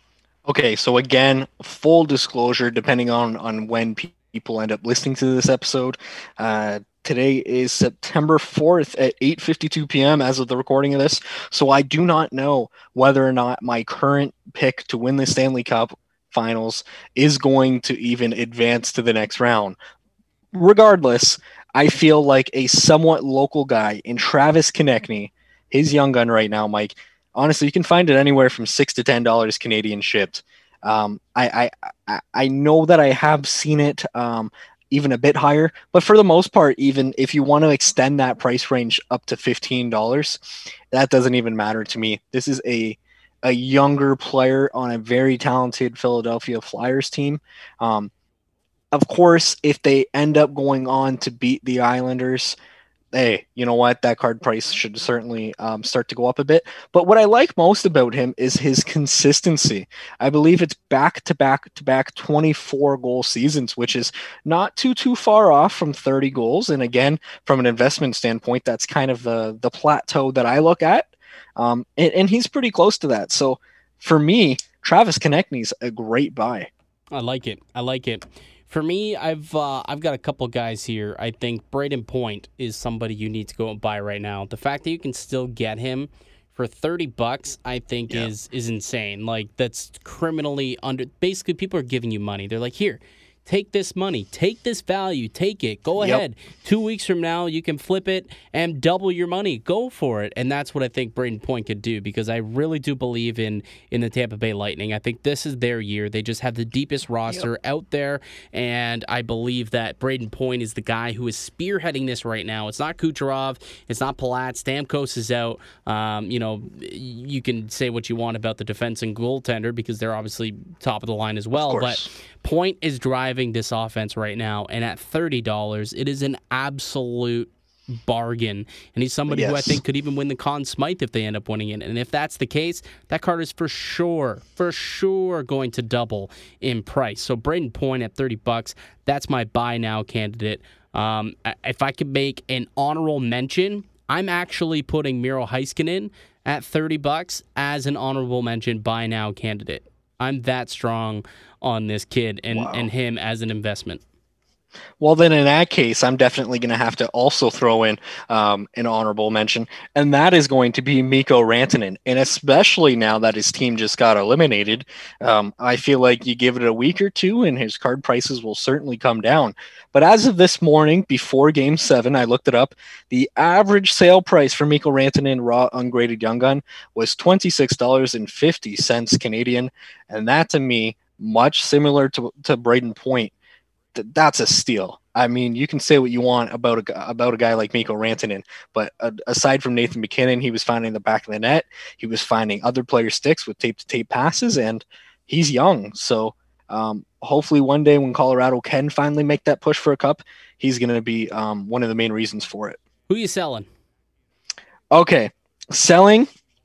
Okay, so again, full disclosure, depending on on when pe- people end up listening to this episode, uh, today is September fourth at eight fifty-two p.m. as of the recording of this. So I do not know whether or not my current pick to win the Stanley Cup Finals is going to even advance to the next round. Regardless, I feel like a somewhat local guy in Travis Konechny, his young gun right now, Mike. Honestly, you can find it anywhere from six to ten dollars Canadian shipped. Um, I, I I I know that I have seen it um, even a bit higher, but for the most part, even if you want to extend that price range up to fifteen dollars, that doesn't even matter to me. This is a a younger player on a very talented Philadelphia Flyers team. Um, of course, if they end up going on to beat the Islanders, hey, you know what? That card price should certainly um, start to go up a bit. But what I like most about him is his consistency. I believe it's back to back to back twenty-four goal seasons, which is not too too far off from thirty goals. And again, from an investment standpoint, that's kind of the the plateau that I look at. Um, and, and he's pretty close to that. So for me, Travis Konechny's a great buy. I like it. I like it. For me, I've uh, I've got a couple guys here. I think Braden Point is somebody you need to go and buy right now. The fact that you can still get him for thirty bucks, I think yeah. is is insane. Like, that's criminally under. Basically, people are giving you money. They're like, here, take this money, take this value, take it. Go Yep. ahead. Two weeks from now, you can flip it and double your money. Go for it. And that's what I think Braden Point could do, because I really do believe in in the Tampa Bay Lightning. I think this is their year. They just have the deepest roster yep. out there, and I believe that Braden Point is the guy who is spearheading this right now. It's not Kucherov. It's not Palat. Stamkos is out. Um, you know, you can say what you want about the defense and goaltender, because they're obviously top of the line as well, but Point is driving this offense right now, and at thirty dollars, it is an absolute bargain. And he's somebody yes. who I think could even win the Conn Smythe if they end up winning it. And if that's the case, that card is for sure, for sure going to double in price. So Braden Point at thirty bucks, that's my buy now candidate. Um, if I could make an honorable mention, I'm actually putting Miro Heiskanen at thirty bucks as an honorable mention buy now candidate. I'm that strong on this kid and, wow. and him as an investment. Well, then in that case, I'm definitely going to have to also throw in um, an honorable mention, and that is going to be Mikko Rantanen. And especially now that his team just got eliminated, um, I feel like you give it a week or two and his card prices will certainly come down. But as of this morning, before Game seven, I looked it up, the average sale price for Mikko Rantanen raw ungraded Young Gun was twenty-six dollars and fifty cents Canadian, and that to me, much similar to, to Braden Point, that's a steal. I mean, you can say what you want about a, about a guy like Mikko Rantanen, but uh, aside from Nathan MacKinnon, he was finding the back of the net. He was finding other players' sticks with tape-to-tape passes, and he's young. So um, hopefully one day when Colorado can finally make that push for a cup, he's going to be um, one of the main reasons for it. Who are you selling? Okay, selling,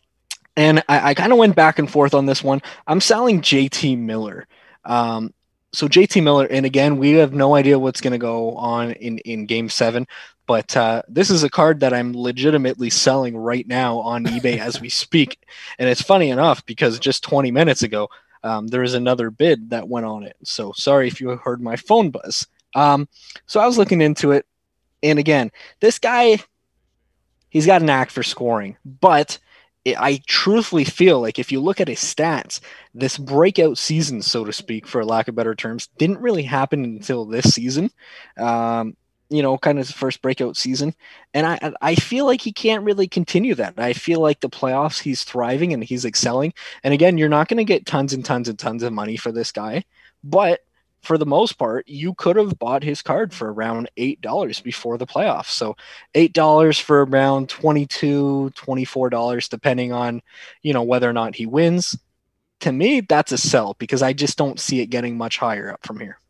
and I, I kind of went back and forth on this one. I'm selling J T Miller. Um, So J T Miller, and again, we have no idea what's going to go on in, in Game seven, but uh, this is a card that I'm legitimately selling right now on eBay as we speak. And it's funny enough, because just twenty minutes ago, um, there was another bid that went on it. So sorry if you heard my phone buzz. Um, so I was looking into it, and again, this guy, he's got a knack for scoring, but I truthfully feel like if you look at his stats, this breakout season, so to speak, for lack of better terms, didn't really happen until this season. Um, you know, kind of his first breakout season. And I I feel like he can't really continue that. I feel like the playoffs, he's thriving and he's excelling. And again, you're not going to get tons and tons and tons of money for this guy. But for the most part, you could have bought his card for around eight dollars before the playoffs. So eight dollars for around twenty-two dollars, twenty-four dollars, depending on, you know, whether or not he wins. To me, that's a sell, because I just don't see it getting much higher up from here.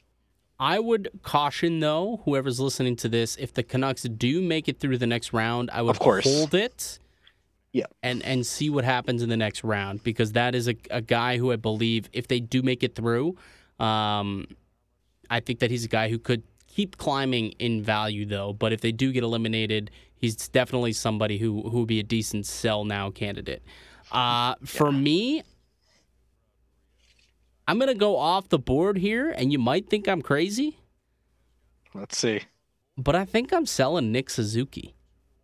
I would caution, though, whoever's listening to this, if the Canucks do make it through the next round, I would of course. hold it yeah. and, and see what happens in the next round, because that is a, a guy who I believe, if they do make it through, Um, I think that he's a guy who could keep climbing in value, though. But if they do get eliminated, he's definitely somebody who who would be a decent sell now candidate. Uh, for yeah. me, I'm going to go off the board here, and you might think I'm crazy. Let's see. But I think I'm selling Nick Suzuki.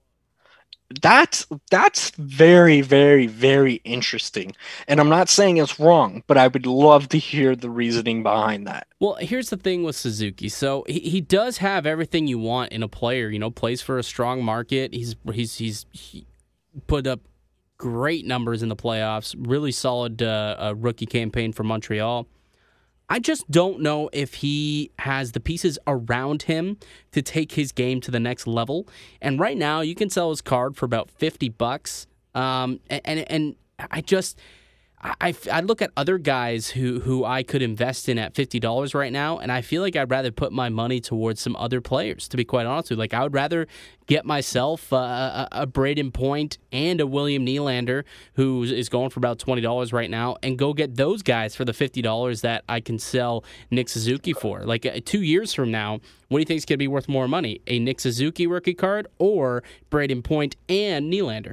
That's that's very, very, very interesting. And I'm not saying it's wrong, but I would love to hear the reasoning behind that. Well, here's the thing with Suzuki. So he, he does have everything you want in a player. You know, plays for a strong market. He's he's he's he put up great numbers in the playoffs. Really solid uh, uh, rookie campaign for Montreal. I just don't know if he has the pieces around him to take his game to the next level. And right now, you can sell his card for about fifty bucks. Um, and, and and I just I, I look at other guys who, who I could invest in at fifty dollars right now, and I feel like I'd rather put my money towards some other players, to be quite honest with you. Like, I would rather get myself uh, a, a Braden Point and a William Nylander, who is going for about twenty dollars right now, and go get those guys for the fifty dollars that I can sell Nick Suzuki for. Like, uh, two years from now, what do you think is going to be worth more money? A Nick Suzuki rookie card or Braden Point and Nylander?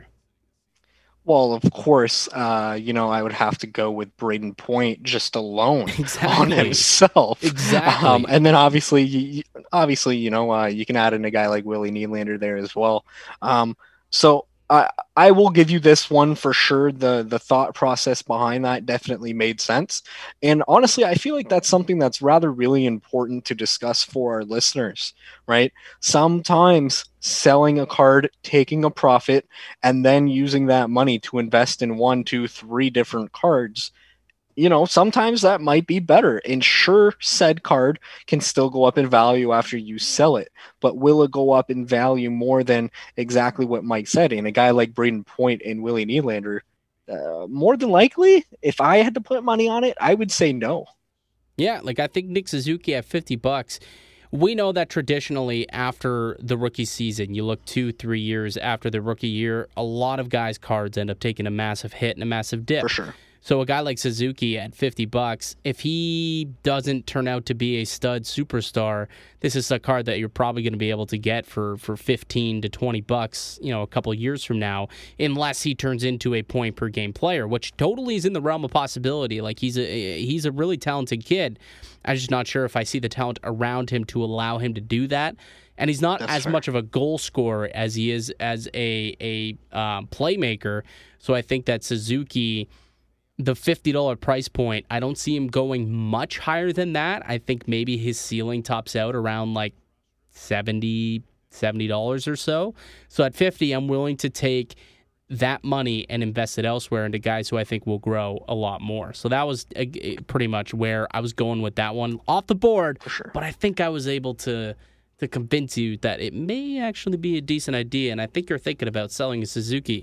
Well, of course, uh, you know, I would have to go with Braden Point just alone exactly. on himself. Exactly. Um, and then obviously, you, obviously, you know, uh, you can add in a guy like Willie Nylander there as well. Um, so I I will give you this one for sure. The the thought process behind that definitely made sense. And honestly, I feel like that's something that's rather really important to discuss for our listeners, right? Sometimes selling a card, taking a profit, and then using that money to invest in one, two, three different cards, you know, sometimes that might be better. And sure, said card can still go up in value after you sell it, but will it go up in value more than exactly what Mike said? And a guy like Braden Point and Willie Nylander, uh, more than likely, if I had to put money on it, I would say no. Yeah, like I think Nick Suzuki at fifty bucks. We know that traditionally after the rookie season, you look two, three years after the rookie year, a lot of guys' cards end up taking a massive hit and a massive dip. For sure. So a guy like Suzuki at fifty bucks, if he doesn't turn out to be a stud superstar, this is a card that you're probably going to be able to get for, for fifteen to twenty bucks, you know, a couple of years from now, unless he turns into a point per game player, which totally is in the realm of possibility. Like, he's a he's a really talented kid. I'm just not sure if I see the talent around him to allow him to do that. And he's not That's as fair. much of a goal scorer as he is as a a um, playmaker. So I think that Suzuki, the fifty dollars price point, I don't see him going much higher than that. I think maybe his ceiling tops out around like seventy dollars or so. So at fifty, I'm willing to take that money and invest it elsewhere into guys who I think will grow a lot more. So that was uh, pretty much where I was going with that one off the board. For sure. But I think I was able to to convince you that it may actually be a decent idea, and I think you're thinking about selling a Suzuki.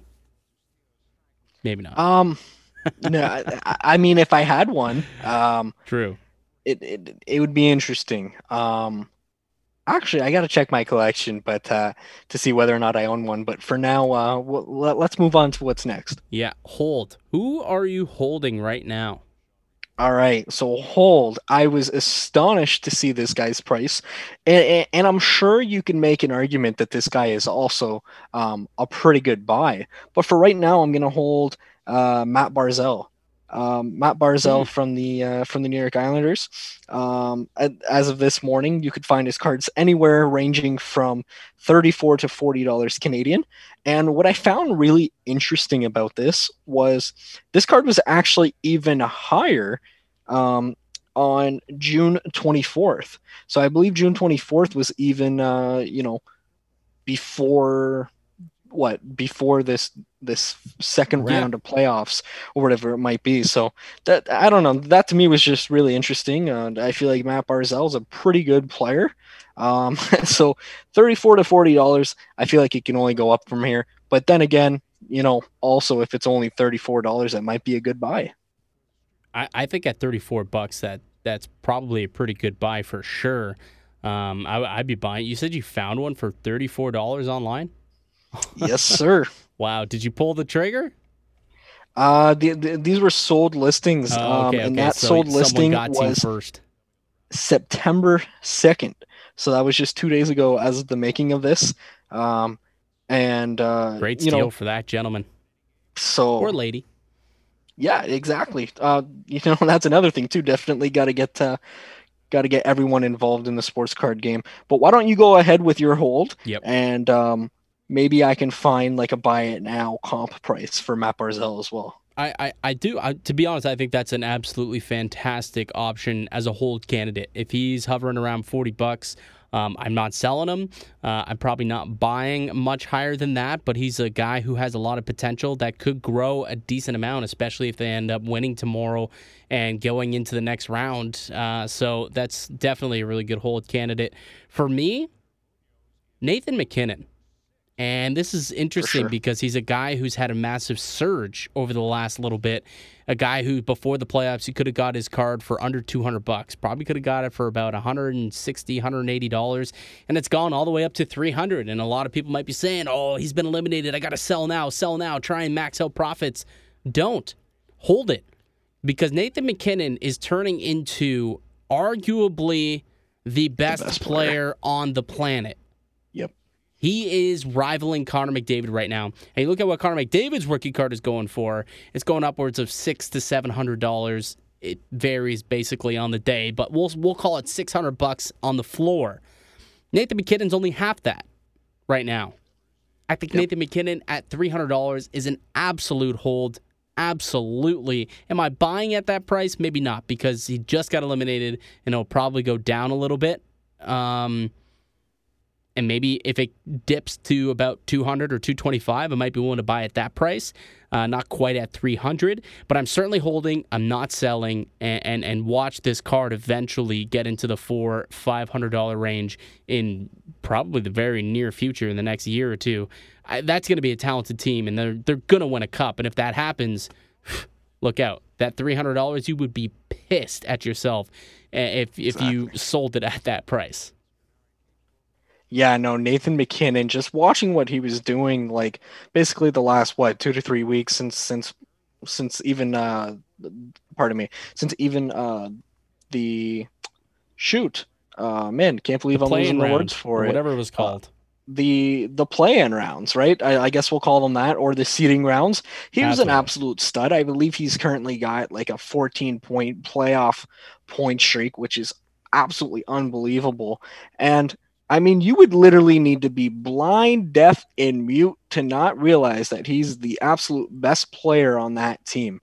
Maybe not. Um, no, I, I mean, if I had one, um, True. it, it it would be interesting. Um, actually, I got to check my collection, but uh, to see whether or not I own one. But for now, uh, w- let, let's move on to what's next. Yeah, hold. Who are you holding right now? All right, so hold. I was astonished to see this guy's price, and, and, and I'm sure you can make an argument that this guy is also um, a pretty good buy. But for right now, I'm going to hold uh, Matt Barzal. Um, Matt Barzal Hmm. from the uh, from the New York Islanders. Um, as of this morning, you could find his cards anywhere ranging from thirty-four to forty dollars Canadian. And what I found really interesting about this was this card was actually even higher um, on June twenty-fourth. So I believe June twenty-fourth was even uh, you know before what before this this second Yeah. round of playoffs or whatever it might be. So that I don't know. That to me was just really interesting. And I feel like Matt Barzal is a pretty good player. Um, so thirty-four to forty dollars, I feel like it can only go up from here. But then again, you know, also if it's only thirty-four dollars, that might be a good buy. I, I think at thirty-four bucks, that that's probably a pretty good buy for sure. Um, I, I'd be buying. You said you found one for thirty-four dollars online? Yes, sir. Wow. Did you pull the trigger? Uh, the, the, these were sold listings, Oh, um, okay, and okay. that So sold someone listing got to you was first. September second. So that was just two days ago as of the making of this. Um, and, uh, Great you steal know, for that gentleman so or lady. Yeah, exactly. Uh, you know, that's another thing too. Definitely got to get uh, got to get everyone involved in the sports card game. But why don't you go ahead with your hold, Yep. and um, maybe I can find like a buy it now comp price for Matt Barzal as well. I, I, I do. I, to be honest, I think that's an absolutely fantastic option as a hold candidate. If he's hovering around forty bucks, um, I'm not selling him. Uh, I'm probably not buying much higher than that, but he's a guy who has a lot of potential that could grow a decent amount, especially if they end up winning tomorrow and going into the next round. Uh, so that's definitely a really good hold candidate. For me, Nathan MacKinnon. And this is interesting sure. because he's a guy who's had a massive surge over the last little bit. A guy who, before the playoffs, he could have got his card for under two hundred bucks. Probably could have got it for about one hundred sixty dollars, one hundred eighty dollars. And it's gone all the way up to three hundred dollars. And a lot of people might be saying, oh, he's been eliminated. I got to sell now, sell now, try and max out profits. Don't. Hold it. Because Nathan MacKinnon is turning into arguably the best, the best player. player on the planet. Yep. He is rivaling Connor McDavid right now. And you look at what Connor McDavid's rookie card is going for. It's going upwards of six to seven hundred dollars. It varies basically on the day, but we'll we'll call it six hundred bucks on the floor. Nathan MacKinnon's only half that right now. I think yep. Nathan MacKinnon at three hundred dollars is an absolute hold. Absolutely. Am I buying at that price? Maybe not, because he just got eliminated and it'll probably go down a little bit. Um. And maybe if it dips to about two hundred or two twenty-five, I might be willing to buy at that price. Uh, not quite at three hundred, but I'm certainly holding. I'm not selling, and, and and watch this card eventually get into the four, five hundred dollar range in probably the very near future, in the next year or two. I, that's going to be a talented team, and they're they're going to win a cup. And if that happens, look out. That three hundred dollars, you would be pissed at yourself if if exactly. you sold it at that price. Yeah, no, Nathan MacKinnon, just watching what he was doing, like basically the last, what, two to three weeks since, since, since even, uh, pardon me, since even, uh, the shoot, uh, man, can't believe I'm losing the words for it. Whatever it was called. Uh, the, the play-in rounds, right? I, I guess we'll call them that, or the seeding rounds. He Absolutely. was an absolute stud. I believe he's currently got like a fourteen point playoff point streak, which is absolutely unbelievable. And I mean, you would literally need to be blind, deaf, and mute to not realize that he's the absolute best player on that team.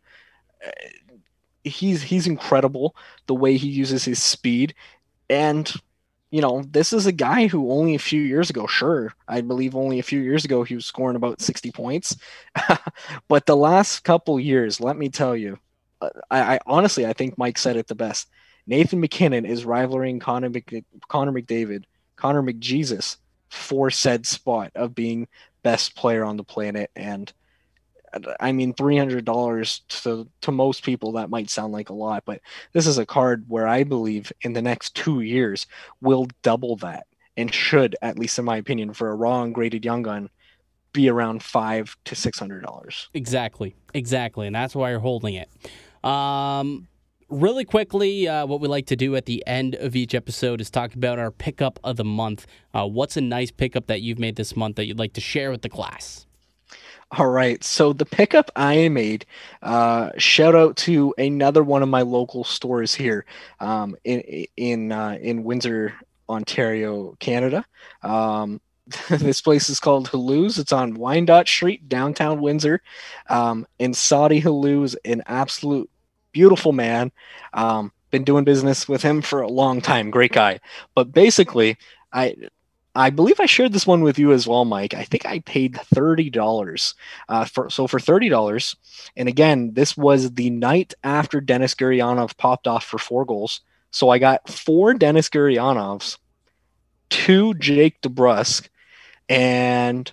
He's he's incredible, the way he uses his speed. And, you know, this is a guy who only a few years ago, sure, I believe only a few years ago, he was scoring about sixty points. But the last couple years, let me tell you, I, I honestly, I think Mike said it the best. Nathan MacKinnon is rivaling Connor, Mc, Connor McDavid, Connor McJesus, for said spot of being best player on the planet. And I mean, three hundred dollars to, to most people, that might sound like a lot, but this is a card where I believe in the next two years will double that, and should, at least in my opinion, for a raw and graded young gun, be around five to six hundred dollars. Exactly, exactly, and that's why you're holding it. Um, Really quickly, uh, what we like to do at the end of each episode is talk about our pickup of the month. Uh, what's a nice pickup that you've made this month that you'd like to share with the class? All right, so the pickup I made, uh, shout out to another one of my local stores here um, in in uh, in Windsor, Ontario, Canada. Um, this place is called Hallou's. It's on Wyandotte Street, downtown Windsor. Um, and Saudi Halou is an absolute beautiful man. Um, been doing business with him for a long time. Great guy. But basically, I I believe I shared this one with you as well, Mike. I think I paid thirty dollars. Uh, for, so for thirty dollars, and again, this was the night after Denis Gurianov popped off for four goals. So I got four Denis Gurianovs, two Jake DeBrusk, and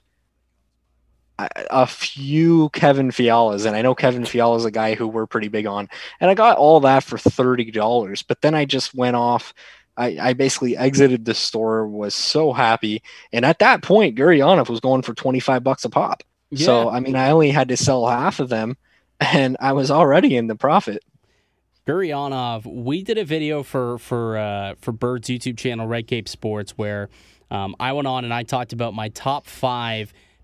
a few Kevin Fialas, and I know Kevin Fiala is a guy who we're pretty big on, and I got all that for thirty dollars. But then I just went off. I, I basically exited the store, was so happy, and at that point, Gurianov was going for twenty-five bucks a pop. Yeah. So I mean, I only had to sell half of them, and I was already in the profit. Gurianov, we did a video for for uh, for Bird's YouTube channel, Red Cape Sports, where um, I went on and I talked about my top five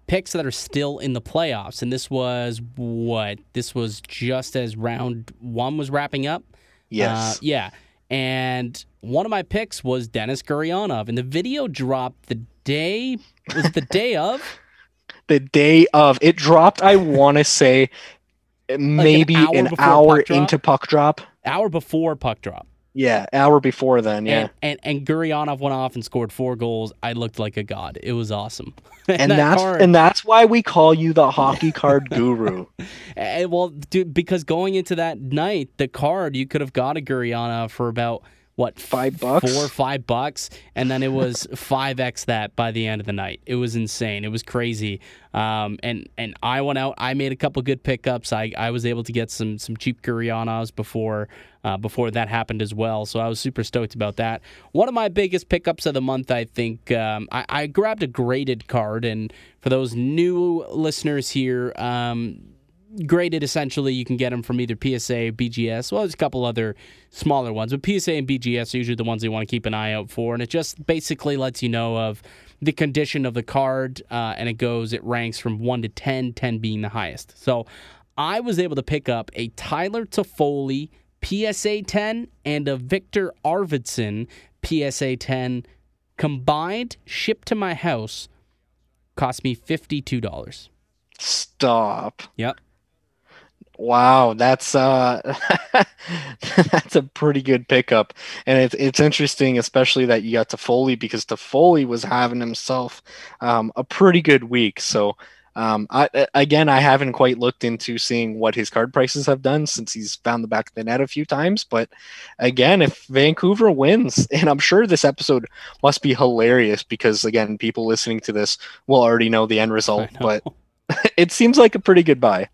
picks that are still in the playoffs. And this was what? This was just as round one was wrapping up? Yes. Uh, yeah. And one of my picks was Denis Gurianov. And the video dropped the day, was it the day of? The day of. It dropped, I want to say, maybe like an hour, an hour puck into puck drop. Hour before puck drop. Yeah, hour before then, yeah. And, and and Gurianov went off and scored four goals. I looked like a god. It was awesome. and, and that that's card, and that's why we call you the hockey card guru. And, well, dude, because going into that night, the card you could have got a Gurianov for about what five bucks, four or five bucks, and then it was five x that by the end of the night. It was insane. It was crazy. Um, and and I went out. I made a couple good pickups. I, I was able to get some some cheap Gurianovs before uh, before that happened as well. So I was super stoked about that. One of my biggest pickups of the month, I think. Um, I, I grabbed a graded card, and for those new listeners here. Um, Graded, essentially, you can get them from either P S A, B G S. Well, there's a couple other smaller ones, but P S A and B G S are usually the ones you want to keep an eye out for. And it just basically lets you know of the condition of the card, uh, and it goes, it ranks from one to ten, ten being the highest. So I was able to pick up a Tyler Toffoli P S A ten and a Victor Arvidsson P S A ten combined, shipped to my house, cost me fifty-two dollars. Stop. Yep. Wow, that's uh, that's a pretty good pickup, and it's it's interesting, especially that you got Toffoli, because Toffoli was having himself um, a pretty good week. So, um, I again, I haven't quite looked into seeing what his card prices have done since he's found the back of the net a few times. But again, if Vancouver wins, and I'm sure this episode must be hilarious because again, people listening to this will already know the end result, but it seems like a pretty good buy.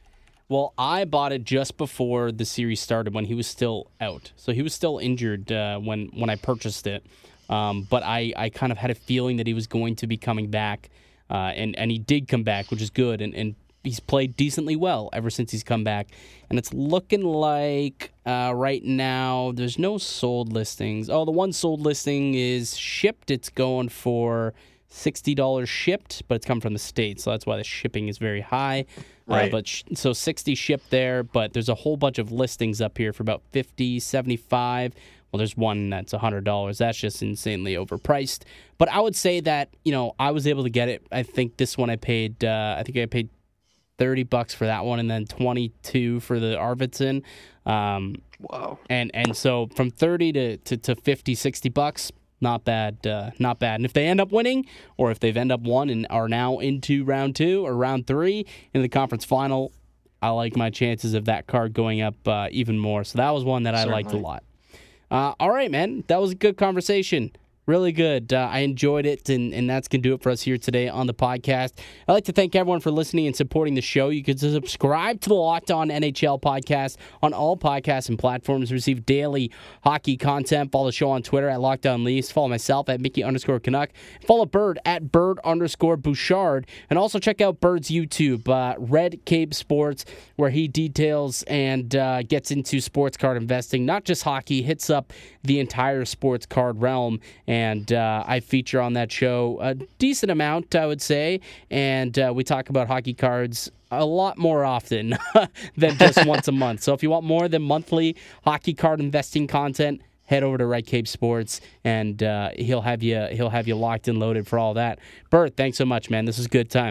Well, I bought it just before the series started when he was still out. So he was still injured uh, when, when I purchased it. Um, but I, I kind of had a feeling that he was going to be coming back. Uh, and, and he did come back, which is good. And, and he's played decently well ever since he's come back. And it's looking like uh, right now there's no sold listings. Oh, the one sold listing is shipped. It's going for sixty dollars shipped, but it's come from the States, so that's why the shipping is very high. Right. Uh, but sh- so sixty shipped there, but there's a whole bunch of listings up here for about fifty, seventy-five. Well, there's one that's one hundred dollars. That's just insanely overpriced. But I would say that, you know, I was able to get it. I think this one I paid, uh, I think I paid thirty bucks for that one and then twenty-two for the Arvidsson. Um, wow. And and so from thirty to, to, to fifty, sixty bucks, Not bad, uh, not bad. And if they end up winning, or if they've end up won and are now into round two or round three in the conference final, I like my chances of that card going up uh, even more. So that was one that I Certainly. liked a lot. Uh, all right, man. That was a good conversation. Really good. Uh, I enjoyed it, and, and that's going to do it for us here today on the podcast. I'd like to thank everyone for listening and supporting the show. You can subscribe to the Locked On N H L podcast on all podcasts and platforms. Receive daily hockey content. Follow the show on Twitter at Locked On Leafs. Follow myself at Mickey underscore Canuck. Follow Bird at Bird underscore Bouchard. And also check out Bird's YouTube, uh, Red Cape Sports, where he details and uh, gets into sports card investing, not just hockey, hits up the entire sports card realm. And And uh, I feature on that show a decent amount, I would say. And uh, we talk about hockey cards a lot more often than just once a month. So if you want more than monthly hockey card investing content, head over to Red Cape Sports, and uh, he'll have you he'll have you locked and loaded for all that. Bert, thanks so much, man. This is a good time.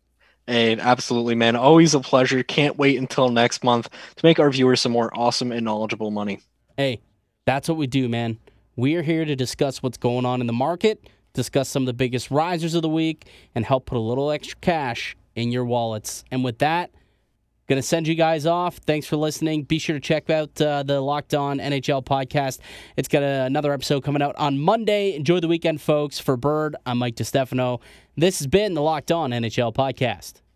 Hey, absolutely, man. Always a pleasure. Can't wait until next month to make our viewers some more awesome and knowledgeable money. Hey, that's what we do, man. We're here to discuss what's going on in the market, discuss some of the biggest risers of the week, and help put a little extra cash in your wallets. And with that, going to send you guys off. Thanks for listening. Be sure to check out uh, the Locked On N H L podcast. It's got a, another episode coming out on Monday. Enjoy the weekend, folks. For Bird, I'm Mike DiStefano. This has been the Locked On N H L podcast.